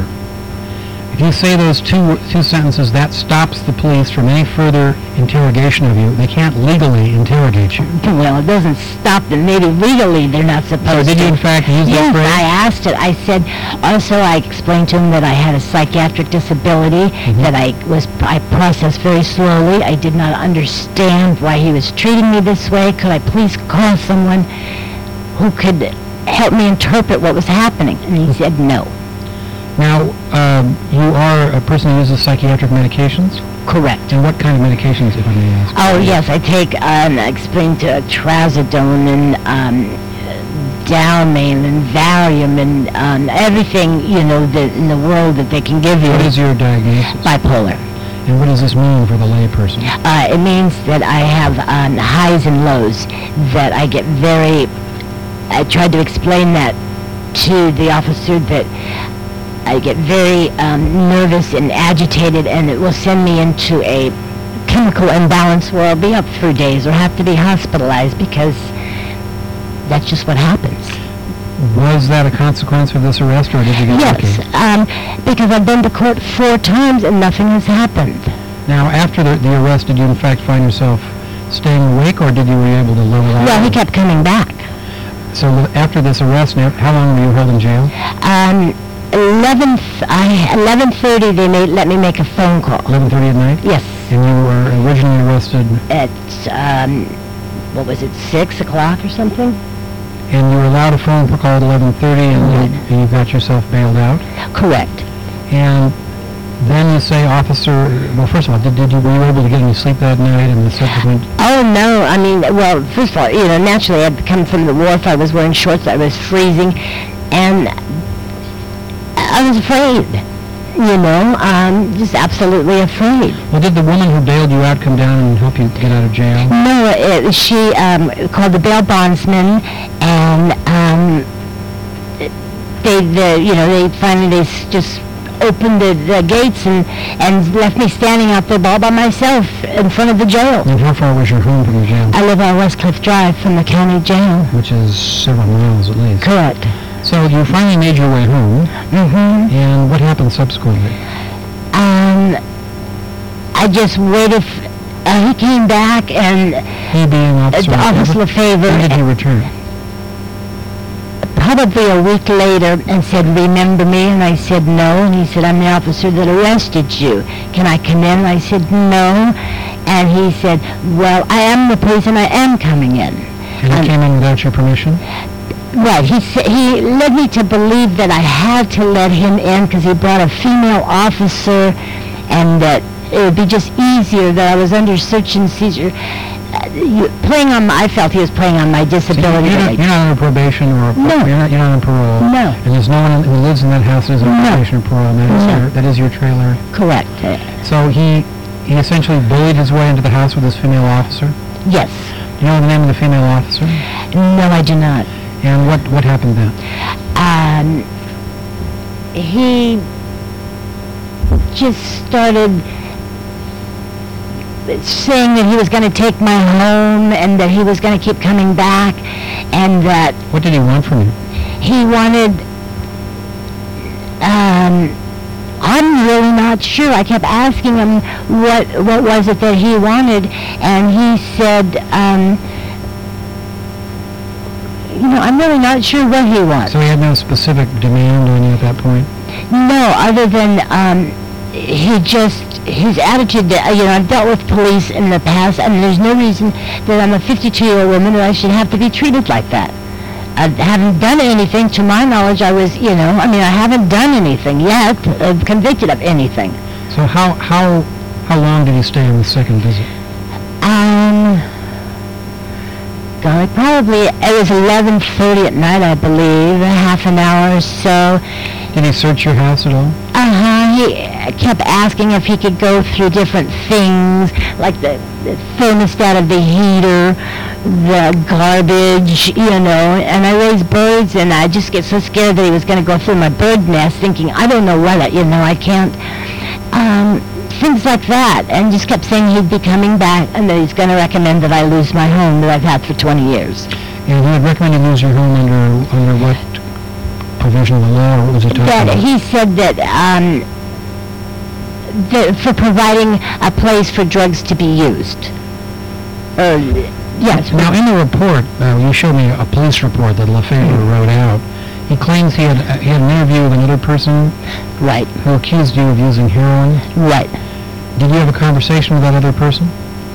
[SPEAKER 1] If you say those two two sentences, that stops the police from any further interrogation of you. They can't legally interrogate you.
[SPEAKER 7] Well, it doesn't stop them. Maybe legally they're not supposed
[SPEAKER 1] So
[SPEAKER 7] to.
[SPEAKER 1] did you in fact use that
[SPEAKER 7] Yes,
[SPEAKER 1] phrase?
[SPEAKER 7] I asked it. I said, also I explained to him that I had a psychiatric disability,
[SPEAKER 1] Mm-hmm.
[SPEAKER 7] that I was, I processed very slowly. I did not understand why he was treating me this way. Could I please call someone who could help me interpret what was happening? And he said no.
[SPEAKER 1] Now, um, you are a person who uses psychiatric medications?
[SPEAKER 7] Correct.
[SPEAKER 1] And what kind of medications, if I may ask?
[SPEAKER 7] Oh, yes, I take, um, I explained to trazodone and um, Dalmane and Valium and um, everything, you know, that in the world that they can give you.
[SPEAKER 1] What is your diagnosis?
[SPEAKER 7] Bipolar.
[SPEAKER 1] And what does this mean for the layperson?
[SPEAKER 7] Uh, it means that I have um, highs and lows, that I get very, I tried to explain that to the officer, that I get very um, nervous and agitated, and it will send me into a chemical imbalance where I'll be up for days or have to be hospitalized, because that's just what happens.
[SPEAKER 1] Was that a consequence of this arrest, or did you get
[SPEAKER 7] Yes,
[SPEAKER 1] lucky?
[SPEAKER 7] um, because I've been to court four times and nothing has happened.
[SPEAKER 1] Now, after the, the arrest, did you in fact find yourself staying awake, or did you were you able to level out?
[SPEAKER 7] Well, he kept coming back.
[SPEAKER 1] So after this arrest, now, how long were you held in jail?
[SPEAKER 7] Um, eleven, I, eleven thirty, they made, let me make a phone call.
[SPEAKER 1] eleven thirty at night?
[SPEAKER 7] Yes,
[SPEAKER 1] And you were originally arrested,
[SPEAKER 7] at, um, what was it, six o'clock or something?
[SPEAKER 1] and you were allowed a phone call at eleven thirty, and, you, and you got yourself bailed out.
[SPEAKER 7] Correct.
[SPEAKER 1] And then you say, officer, well, first of all, did, did you, were you able to get any sleep that night and the subsequent?
[SPEAKER 7] Oh, no, I mean, well, first of all, you know, naturally, I'd come from the wharf, I was wearing shorts, I was freezing, and I was afraid, you know, um, just absolutely afraid.
[SPEAKER 1] Well, did the woman who bailed you out come down and help you get out of jail?
[SPEAKER 7] No, it, she um, called the bail bondsman, and um, they, the, you know, they finally they s- just opened the, the gates and and left me standing out there all by myself in front of the jail.
[SPEAKER 1] And how far was your home from the jail?
[SPEAKER 7] I live on West Cliff Drive from the county jail.
[SPEAKER 1] Which is several miles at least.
[SPEAKER 7] Correct.
[SPEAKER 1] So you finally made your way home,
[SPEAKER 7] Mm-hmm.
[SPEAKER 1] and what happened subsequently?
[SPEAKER 7] Um, I just waited. F- uh, he came back, and
[SPEAKER 1] He being
[SPEAKER 7] uh,
[SPEAKER 1] Officer
[SPEAKER 7] Officer
[SPEAKER 1] Lefebvre? When did he
[SPEAKER 7] Lefebvre,
[SPEAKER 1] return?
[SPEAKER 7] probably a week later, and said, "Remember me?" And I said, "No." And he said, "I'm the officer that arrested you. Can I come in?" And I said, "No." And he said, "Well, I am the police, and I am coming in."
[SPEAKER 1] And he
[SPEAKER 7] Um,
[SPEAKER 1] came in without your permission?
[SPEAKER 7] Right. He sa- he led me to believe that I had to let him in because he brought a female officer, and that it would be just easier that I was under search and seizure. Uh, you, playing on, my, I felt he was playing on my
[SPEAKER 1] So
[SPEAKER 7] disability.
[SPEAKER 1] you're,
[SPEAKER 7] that
[SPEAKER 1] not,
[SPEAKER 7] I-
[SPEAKER 1] you're not under probation, or
[SPEAKER 7] No.
[SPEAKER 1] you're not you're not on parole.
[SPEAKER 7] No.
[SPEAKER 1] And there's no one who lives in that house that is on
[SPEAKER 7] No.
[SPEAKER 1] probation or parole. And that, is
[SPEAKER 7] No.
[SPEAKER 1] your, that is your trailer.
[SPEAKER 7] Correct. Uh,
[SPEAKER 1] So he he essentially bullied his way into the house with this female officer.
[SPEAKER 7] yes.
[SPEAKER 1] Do you know the name of the female officer?
[SPEAKER 7] No, I do not.
[SPEAKER 1] And what what happened then?
[SPEAKER 7] Um, he just started saying that he was going to take my home and that he was going to keep coming back, and that
[SPEAKER 1] What did he want from you?
[SPEAKER 7] he wanted, um, I'm really not sure. I kept asking him what what was it that he wanted, and he said, um, you know, I'm really not sure what he wants.
[SPEAKER 1] So he had no specific demand on you at that point?
[SPEAKER 7] No, other than um, he just, his attitude that, you know, I've dealt with police in the past, and there's no reason that I'm a fifty-two-year-old woman that I should have to be treated like that. I haven't done anything. To my knowledge, I was, you know, I mean, I haven't done anything yet, uh, convicted of anything.
[SPEAKER 1] So how, how, how long did he stay on the second visit?
[SPEAKER 7] Um, golly, probably, it was eleven thirty at night, I believe, a half an hour or so.
[SPEAKER 1] Did he search your house at all?
[SPEAKER 7] Uh-huh, he kept asking if he could go through different things, like the, the thermostat of the heater, the garbage, you know, and I raise birds, and I just get so scared that he was going to go through my bird nest, thinking, I don't know what, you know, I can't, um, things like that, and just kept saying he'd be coming back, and that he's going to recommend that I lose my home that I've had for twenty years.
[SPEAKER 1] And he would recommend you lose your home under, under what provision of the law, or what was he talking
[SPEAKER 7] That
[SPEAKER 1] about?
[SPEAKER 7] he said that, um, that for providing a place for drugs to be used. Uh, yes.
[SPEAKER 1] Now, in the report, uh, you showed me a police report that Lefebvre wrote out. He claims he had, uh, he had an interview with another person
[SPEAKER 7] Right,
[SPEAKER 1] who accused you of using heroin.
[SPEAKER 7] right.
[SPEAKER 1] Did you have a conversation with that other person?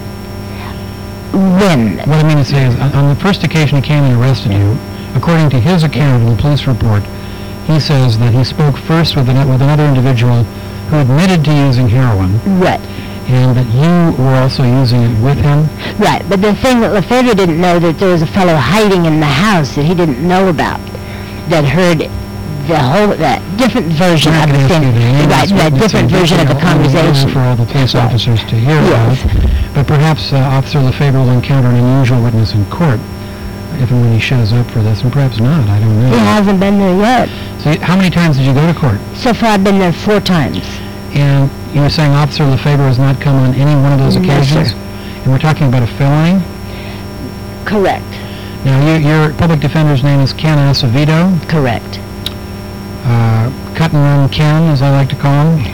[SPEAKER 7] When?
[SPEAKER 1] What I mean to say is, on, on the first occasion he came and arrested you, according to his account in the police report, he says that he spoke first with, an, with another individual who admitted to using heroin,
[SPEAKER 7] Right,
[SPEAKER 1] and that you were also using it with him.
[SPEAKER 7] right. But the thing that Lefebvre didn't know, that there was a fellow hiding in the house that he didn't know about, that heard the whole, that different version
[SPEAKER 1] I'm
[SPEAKER 7] of
[SPEAKER 1] not
[SPEAKER 7] the
[SPEAKER 1] going to ask
[SPEAKER 7] thing.
[SPEAKER 1] you the names,
[SPEAKER 7] Right, that
[SPEAKER 1] but
[SPEAKER 7] different
[SPEAKER 1] it's a
[SPEAKER 7] version of the
[SPEAKER 1] detail only
[SPEAKER 7] conversation.
[SPEAKER 1] for all the police
[SPEAKER 7] Right.
[SPEAKER 1] officers to hear
[SPEAKER 7] Yes.
[SPEAKER 1] about. But perhaps uh, Officer Lefebvre will encounter an unusual witness in court, if and when he shows up for this, and perhaps not, I don't know.
[SPEAKER 7] He hasn't been there yet.
[SPEAKER 1] So how many times did you go to court?
[SPEAKER 7] So far I've been there four times.
[SPEAKER 1] And you were saying Officer Lefebvre has not come on any one of those
[SPEAKER 7] No,
[SPEAKER 1] occasions?
[SPEAKER 7] sir.
[SPEAKER 1] And we're talking about a felony?
[SPEAKER 7] Correct,
[SPEAKER 1] Now, your, your public defender's name is Ken Acevedo,
[SPEAKER 7] correct.
[SPEAKER 1] uh, Cut and Run Ken, as I like to call him.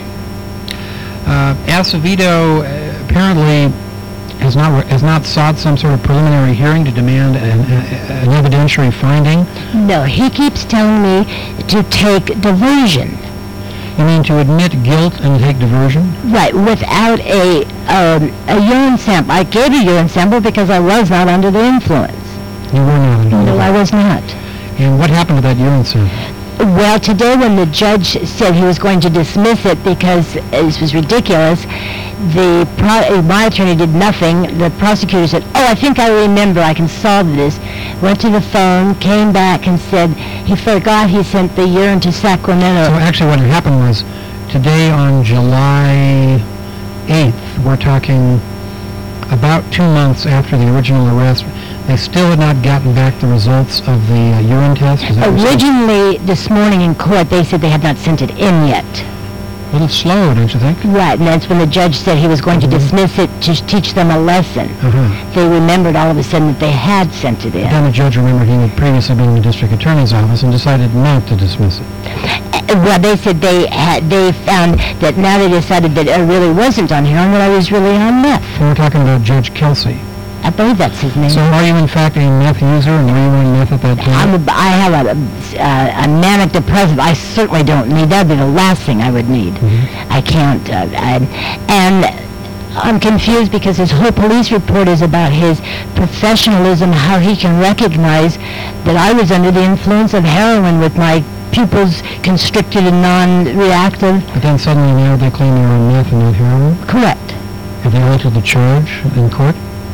[SPEAKER 1] Uh, Acevedo uh, apparently has not, has not sought some sort of preliminary hearing to demand an, an evidentiary finding.
[SPEAKER 7] No, he keeps telling me to take diversion.
[SPEAKER 1] You mean to admit guilt and take diversion?
[SPEAKER 7] Right, without a um, a urine sample. I gave a urine sample because I was not under the influence.
[SPEAKER 1] You were not under
[SPEAKER 7] No, I
[SPEAKER 1] the-
[SPEAKER 7] was not.
[SPEAKER 1] And what happened to that urine sample?
[SPEAKER 7] Well, today when the judge said he was going to dismiss it because this was ridiculous, the pro- uh, my attorney did nothing. The prosecutor said, oh, I think I remember, I can solve this. Went to the phone, came back and said he forgot he sent the urine to Sacramento.
[SPEAKER 1] So actually what had happened was, today on July eighth, we're talking about two months after the original arrest, they still had not gotten back the results of the uh, urine test? Is that what you're saying?
[SPEAKER 7] Originally, this morning in court, they said they had not sent it in yet.
[SPEAKER 1] A little slow, don't you think?
[SPEAKER 7] Right, and that's when the judge said he was going to
[SPEAKER 1] Mhm.
[SPEAKER 7] dismiss it to teach them a lesson.
[SPEAKER 1] Uh-huh.
[SPEAKER 7] They remembered all of a sudden that they had sent it in.
[SPEAKER 1] Then the judge remembered he had previously been in the district attorney's office and decided not to dismiss it.
[SPEAKER 7] Uh, Well, they said they had, they found that now they decided that it really wasn't on heroin, that I was really on meth.
[SPEAKER 1] And we're talking about Judge Kelsey.
[SPEAKER 7] I believe that's his name.
[SPEAKER 1] So are you in fact a meth user, and were you on meth at that time?
[SPEAKER 7] I'm a, I have a, uh, a manic depressive. I certainly don't need that. Would be the last thing I would need.
[SPEAKER 1] Mhm.
[SPEAKER 7] I can't. Uh, I, and I'm confused because his whole police report is about his professionalism, how he can recognize that I was under the influence of heroin with my pupils constricted and non-reactive.
[SPEAKER 1] But then suddenly now they claim you're on meth and not heroin?
[SPEAKER 7] Correct.
[SPEAKER 1] Have they altered the charge in court?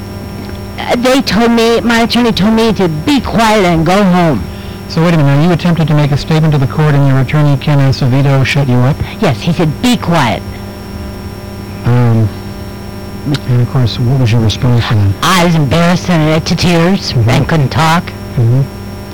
[SPEAKER 7] Uh, they told me, my attorney told me to be quiet and go home.
[SPEAKER 1] So wait a minute, now you attempted to make a statement to the court and your attorney, Ken Acevedo, shut you up?
[SPEAKER 7] Yes, he said, be quiet.
[SPEAKER 1] Um, and of course, what was your response to that?
[SPEAKER 7] I was embarrassed and uh, to tears
[SPEAKER 1] Mhm.
[SPEAKER 7] and couldn't talk.
[SPEAKER 1] Mm-hmm.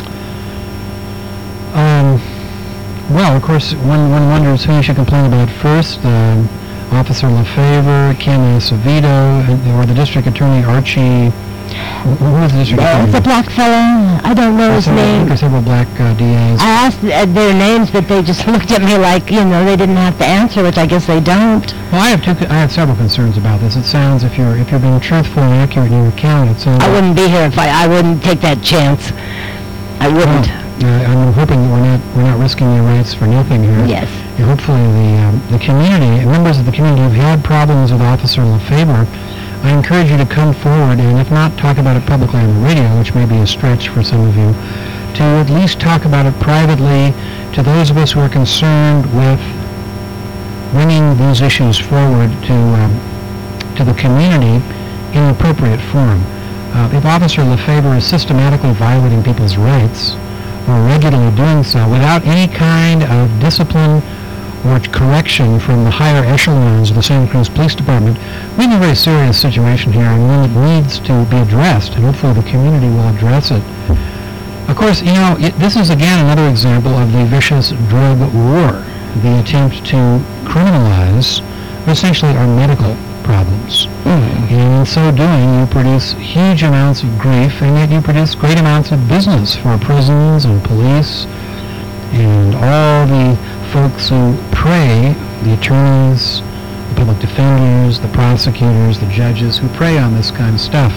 [SPEAKER 1] Um, well, of course, one, one wonders who you should complain about first. Um, Officer Lefebvre, Ken Acevedo, uh, or the district attorney, Archie... Who who was the district
[SPEAKER 7] Uh,
[SPEAKER 1] attorney?
[SPEAKER 7] the black fellow, I don't know his
[SPEAKER 1] Several- I think
[SPEAKER 7] name.
[SPEAKER 1] there's several black uh, D As.
[SPEAKER 7] I asked uh, their names, but they just looked at me like, you know, they didn't have to answer, which I guess they don't.
[SPEAKER 1] Well, I have two. I have several concerns about this. It sounds, if you're if you're being truthful and accurate in your account, it sounds.
[SPEAKER 7] I wouldn't be here if I, I wouldn't take that chance. I wouldn't.
[SPEAKER 1] Well, uh, I'm hoping that we're not we're not risking your rights for nothing here.
[SPEAKER 7] Yes.
[SPEAKER 1] And hopefully the um, the community, members of the community who've had problems with Officer Lefebvre, I encourage you to come forward and, if not talk about it publicly on the radio, which may be a stretch for some of you, to at least talk about it privately to those of us who are concerned with bringing these issues forward to um, to the community in an appropriate form. Uh, if Officer Lefebvre is systematically violating people's rights, or regularly doing so, without any kind of discipline or correction from the higher echelons of the Santa Cruz Police Department, we have a very serious situation here, and one that needs to be addressed, and hopefully the community will address it. Of course, you know, it, this is again another example of the vicious drug war, the attempt to criminalize essentially our medical problems. Mm. And in so doing, you produce huge amounts of grief, and yet you produce great amounts of business for prisons and police and all the folks who prey, the attorneys, the public defenders, the prosecutors, the judges, who prey on this kind of stuff.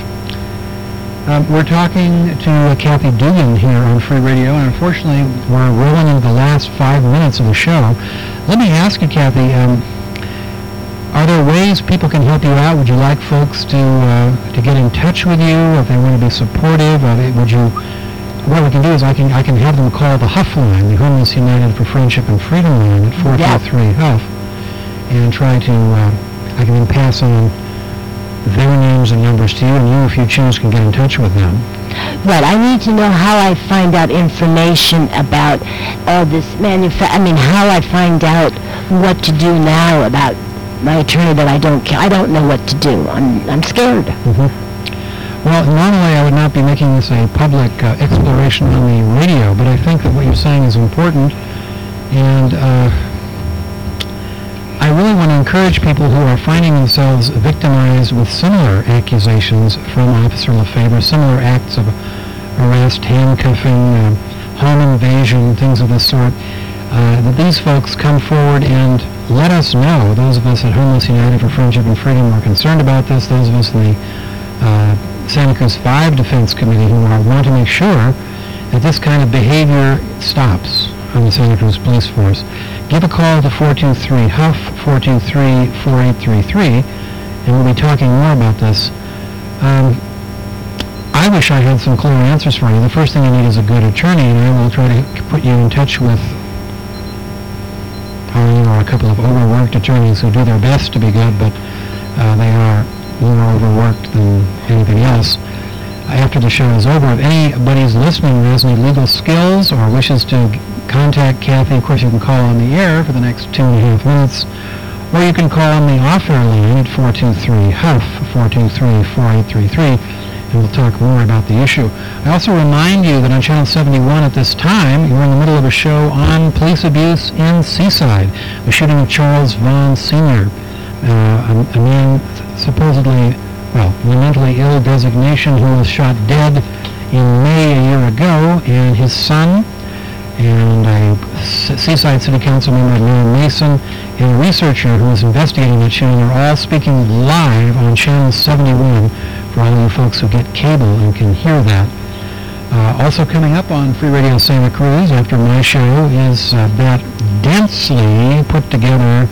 [SPEAKER 1] Um, we're talking to uh, Kathy Dugan here on Free Radio, and unfortunately we're rolling into the last five minutes of the show. Let me ask you, Kathy, um, are there ways people can help you out? Would you like folks to uh, to get in touch with you if they want to be supportive? Or they, would you? What we can do is I can I can have them call the Huff line, the Homeless United for Friendship and Freedom line at four two three Huff, and try to uh, I can then pass on their names and numbers to you, and you, if you choose, can get in touch with them.
[SPEAKER 7] Right. I need to know how I find out information about all this manufa- I mean, how I find out what to do now about my attorney that I don't ca- I don't know what to do. I'm I'm scared.
[SPEAKER 1] Mm-hmm. Well, normally I would not be making this a public uh, exploration on the radio, but I think that what you're saying is important, and uh, I really want to encourage people who are finding themselves victimized with similar accusations from Officer Lefebvre, similar acts of arrest, handcuffing, uh, home invasion, things of this sort, uh, that these folks come forward and let us know. Those of us at Homeless United for Friendship and Freedom are concerned about this. Those of us in the uh, Santa Cruz five Defense Committee who are, want to make sure that this kind of behavior stops on the Santa Cruz Police Force. Give a call to four two three Huff, four two three, four eight three three, and we'll be talking more about this. Um, I wish I had some clear answers for you. The first thing you need is a good attorney, and I will try to put you in touch with uh, you know, a couple of overworked attorneys who do their best to be good, but uh, they are more overworked than anything else. After the show is over, if anybody's listening who has any legal skills or wishes to g- contact Kathy, of course you can call on the air for the next two and a half minutes, or you can call on the off-air line at four two three Huff, four two three, four eight three three, and we'll talk more about the issue. I also remind you that on Channel seventy-one at this time, you're in the middle of a show on police abuse in Seaside, the shooting of Charles Vaughn Senior, uh, a, a man supposedly, well, the mentally ill designation who was shot dead in May a year ago, and his son, and a Seaside City Council member, Mary Mason, and a researcher who was investigating that shooting are all speaking live on Channel seventy-one for all you folks who get cable and can hear that. Uh, also coming up on Free Radio Santa Cruz after my show is uh, that densely put together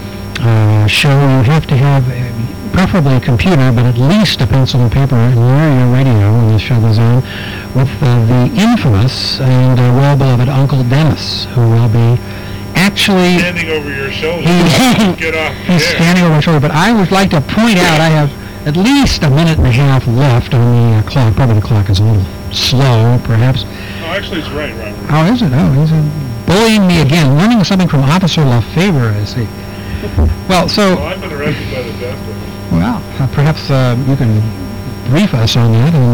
[SPEAKER 1] uh, show. You have to have uh, preferably a computer, but at least a pencil and paper near your radio when the show goes on, with uh, the infamous and uh, well-beloved Uncle Dennis, who will be actually...
[SPEAKER 8] Standing over your shoulder.
[SPEAKER 1] He's,
[SPEAKER 8] Get off the
[SPEAKER 1] he's
[SPEAKER 8] air.
[SPEAKER 1] standing over my shoulder, but I would like to point out I have at least a minute and a half left on the uh, clock. Probably the clock is a little slow, perhaps.
[SPEAKER 8] No, actually it's right, Robert.
[SPEAKER 1] Oh, is it? Oh, he's uh, bullying me again. Learning something from Officer Lefebvre, I see. Well, so...
[SPEAKER 8] Well, I've been arrested by the best of them.
[SPEAKER 1] Well, uh, perhaps uh, you can brief us on that, and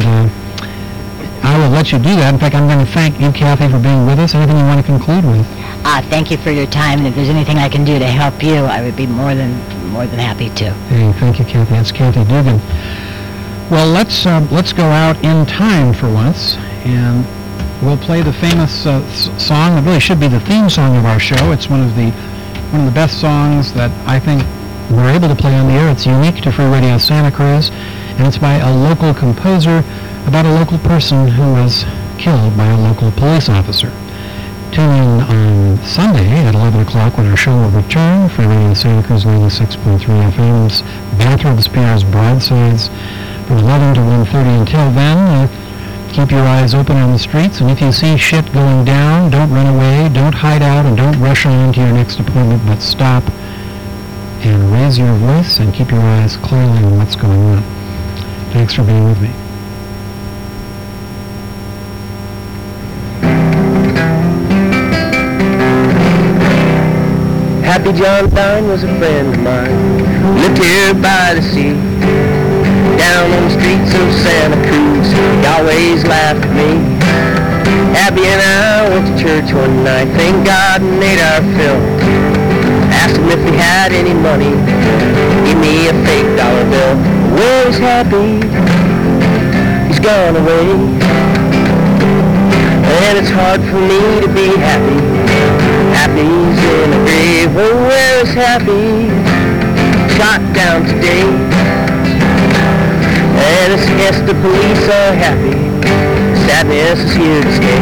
[SPEAKER 1] uh, I will let you do that. In fact, I'm going to thank you, Kathy, for being with us. Anything you want to conclude with?
[SPEAKER 7] Uh, thank you for your time, and if there's anything I can do to help you, I would be more than more than happy to.
[SPEAKER 1] Hey, thank you, Kathy. That's Kathy Dugan. Well, let's uh, let's go out in time for once, and we'll play the famous uh, s- song that really should be the theme song of our show. It's one of the one of the best songs that I think we're able to play on the air. It's unique to Free Radio Santa Cruz, and it's by a local composer about a local person who was killed by a local police officer. Tune in on Sunday at eleven o'clock when our show will return for Radio Santa Cruz ninety-six point three F M's Bathrobe Spears Broadsides from eleven to one thirty. Until then, uh, keep your eyes open on the streets, and if you see shit going down, don't run away, don't hide out, and don't rush on to your next appointment, but stop and raise your voice and keep your eyes clearly on what's going on. Thanks for being with me.
[SPEAKER 2] Happy John Dine was a friend of mine, lived here by the sea. Down on the streets of Santa Cruz, he always laughed at me. Abby and I went to church one night, thank God, and ate our fill. Asked him if he had any money, give me a fake dollar bill. Well, he's happy, he's gone away, and it's hard for me to be happy. Happy's in a grave, oh, where is Happy? Shot down today. And it's yes, the police are happy. Sadness is here to stay.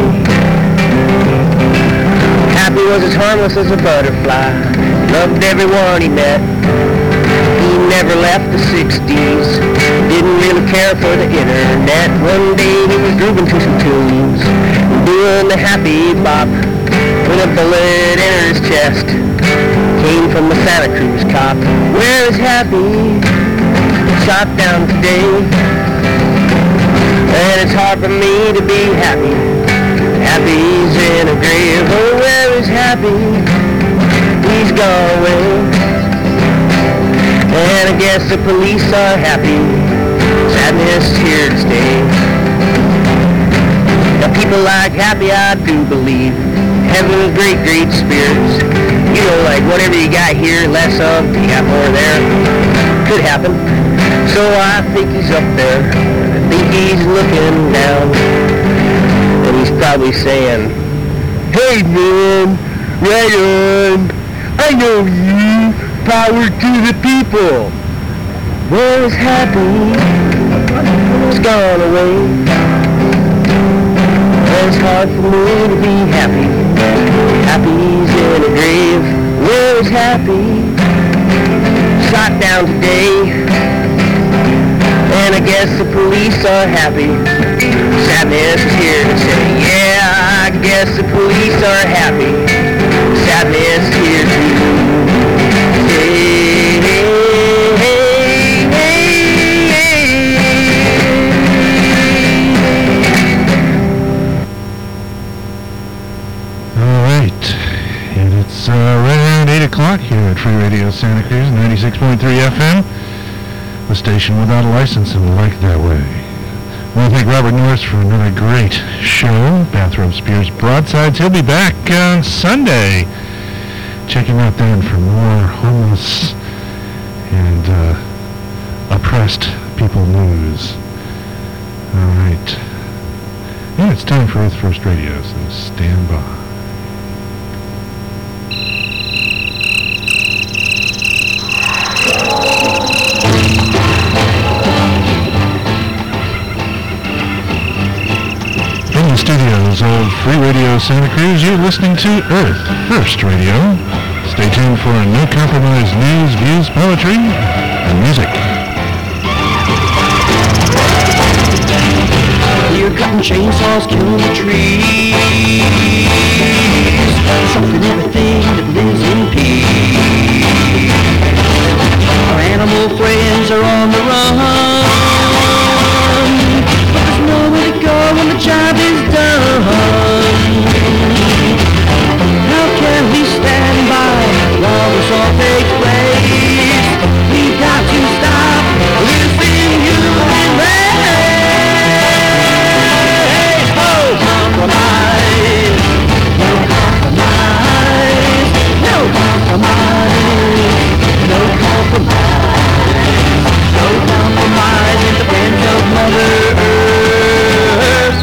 [SPEAKER 2] Happy was as harmless as a butterfly. Loved everyone he met. He never left the sixties. Didn't really care for the internet. One day he was grooving to some tunes, doing the happy bop, when a bullet entered his chest. Came from the Santa Cruz cop. Where is Happy? Shot down today. And it's hard for me to be happy. Happy's in a grave. Oh, where is Happy? He's gone away. And I guess the police are happy. Sadness is here to stay. Now people like Happy, I do believe, heaven's great, great spirits. You know, like whatever you got here, less of, you got more there. Could happen. So I think he's up there. I think he's looking down. And he's probably saying, hey man, right on. I know you. Power to the people. Where's Happy? He's gone away. It's hard for me to be happy. Happy's in a grave. Where's Happy? Shot down today. And I guess the police are happy. Sadness is here to stay. Yeah, I guess the police are happy. Sadness is here to stay.
[SPEAKER 9] It's uh, right around eight o'clock here at Free Radio Santa Cruz, ninety-six point three F M, the station without a license and we like it that way. I want to thank Robert Norris for another great show, Bathrobe Spears Broadsides. He'll be back on Sunday. Check him out then for more homeless and uh, oppressed people news. All right. And it's time for Earth First Radio, so stand by. Studios of Free Radio Santa Cruz, you're listening to Earth First Radio. Stay tuned for no compromise news, views, poetry, and music.
[SPEAKER 2] You're cutting chainsaws, killing the trees, something everything that lives in peace. Our animal friends are on the run, but there's nowhere to go when the job is done. How can we stand by while this all takes place? We've got to stop losing human race. Oh, compromise, no compromise, no compromise, no compromise, no compromise in the friends of Mother Earth.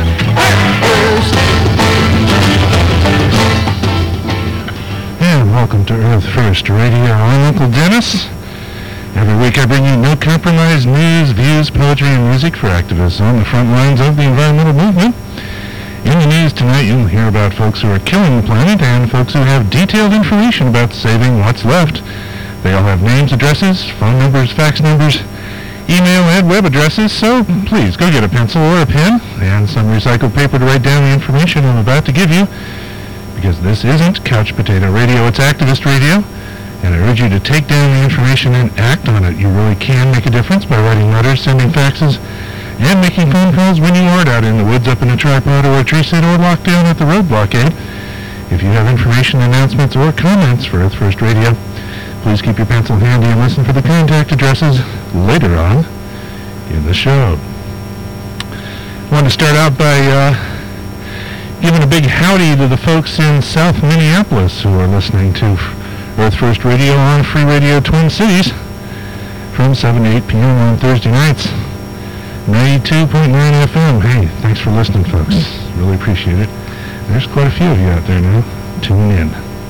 [SPEAKER 9] And welcome to Earth First Radio. I'm Uncle Dennis. Every week I bring you no compromise news, views, poetry, and music for activists on the front lines of the environmental movement. In the news tonight, you'll hear about folks who are killing the planet and folks who have detailed information about saving what's left. They all have names, addresses, phone numbers, fax numbers, email, and web addresses, so please go get a pencil or a pen and some recycled paper to write down the information I'm about to give you, because this isn't Couch Potato Radio, it's activist radio, and I urge you to take down the information and act on it. You really can make a difference by writing letters, sending faxes, and making phone calls when you aren't out in the woods up in a tripod or a tree sit or locked down at the road blockade. If you have information, announcements, or comments for Earth First Radio, please keep your pencil handy and listen for the contact addresses later on in the show. I want to start out by uh, giving a big howdy to the folks in South Minneapolis who are listening to Earth First Radio on Free Radio Twin Cities from seven to eight p.m. on Thursday nights. ninety-two point nine F M. Hey, thanks for listening, folks. Really appreciate it. There's quite a few of you out there now. Tune in.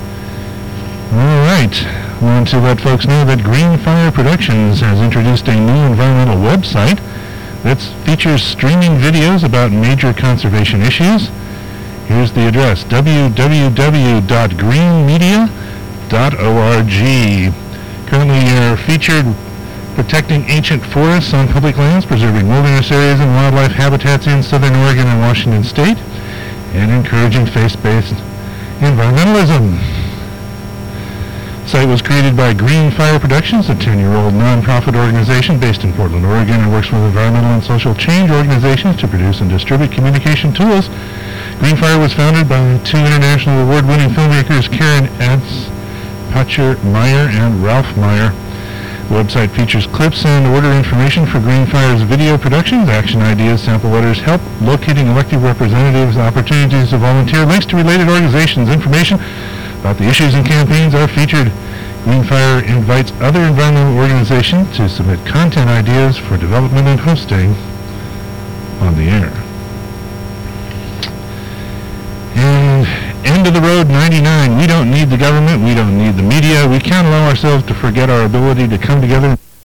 [SPEAKER 9] All right. Want to let folks know that Green Fire Productions has introduced a new environmental website that features streaming videos about major conservation issues. Here's the address, w w w dot green media dot org. Currently, you're featured protecting ancient forests on public lands, preserving wilderness areas and wildlife habitats in southern Oregon and Washington State, and encouraging faith-based environmentalism. The site was created by Green Fire Productions, a ten-year-old nonprofit organization based in Portland, Oregon, and works with environmental and social change organizations to produce and distribute communication tools. Green Fire was founded by two international award-winning filmmakers, Karen Eds Patcher Meyer and Ralph Meyer. The website features clips and order information for Green Fire's video productions, action ideas, sample letters, help locating elected representatives, opportunities to volunteer, links to related organizations, information about the issues and campaigns are featured. Green Fire invites other environmental organizations to submit content ideas for development and hosting on the air. And end of the road ninety-nine. We don't need the government. We don't need the media. We can't allow ourselves to forget our ability to come together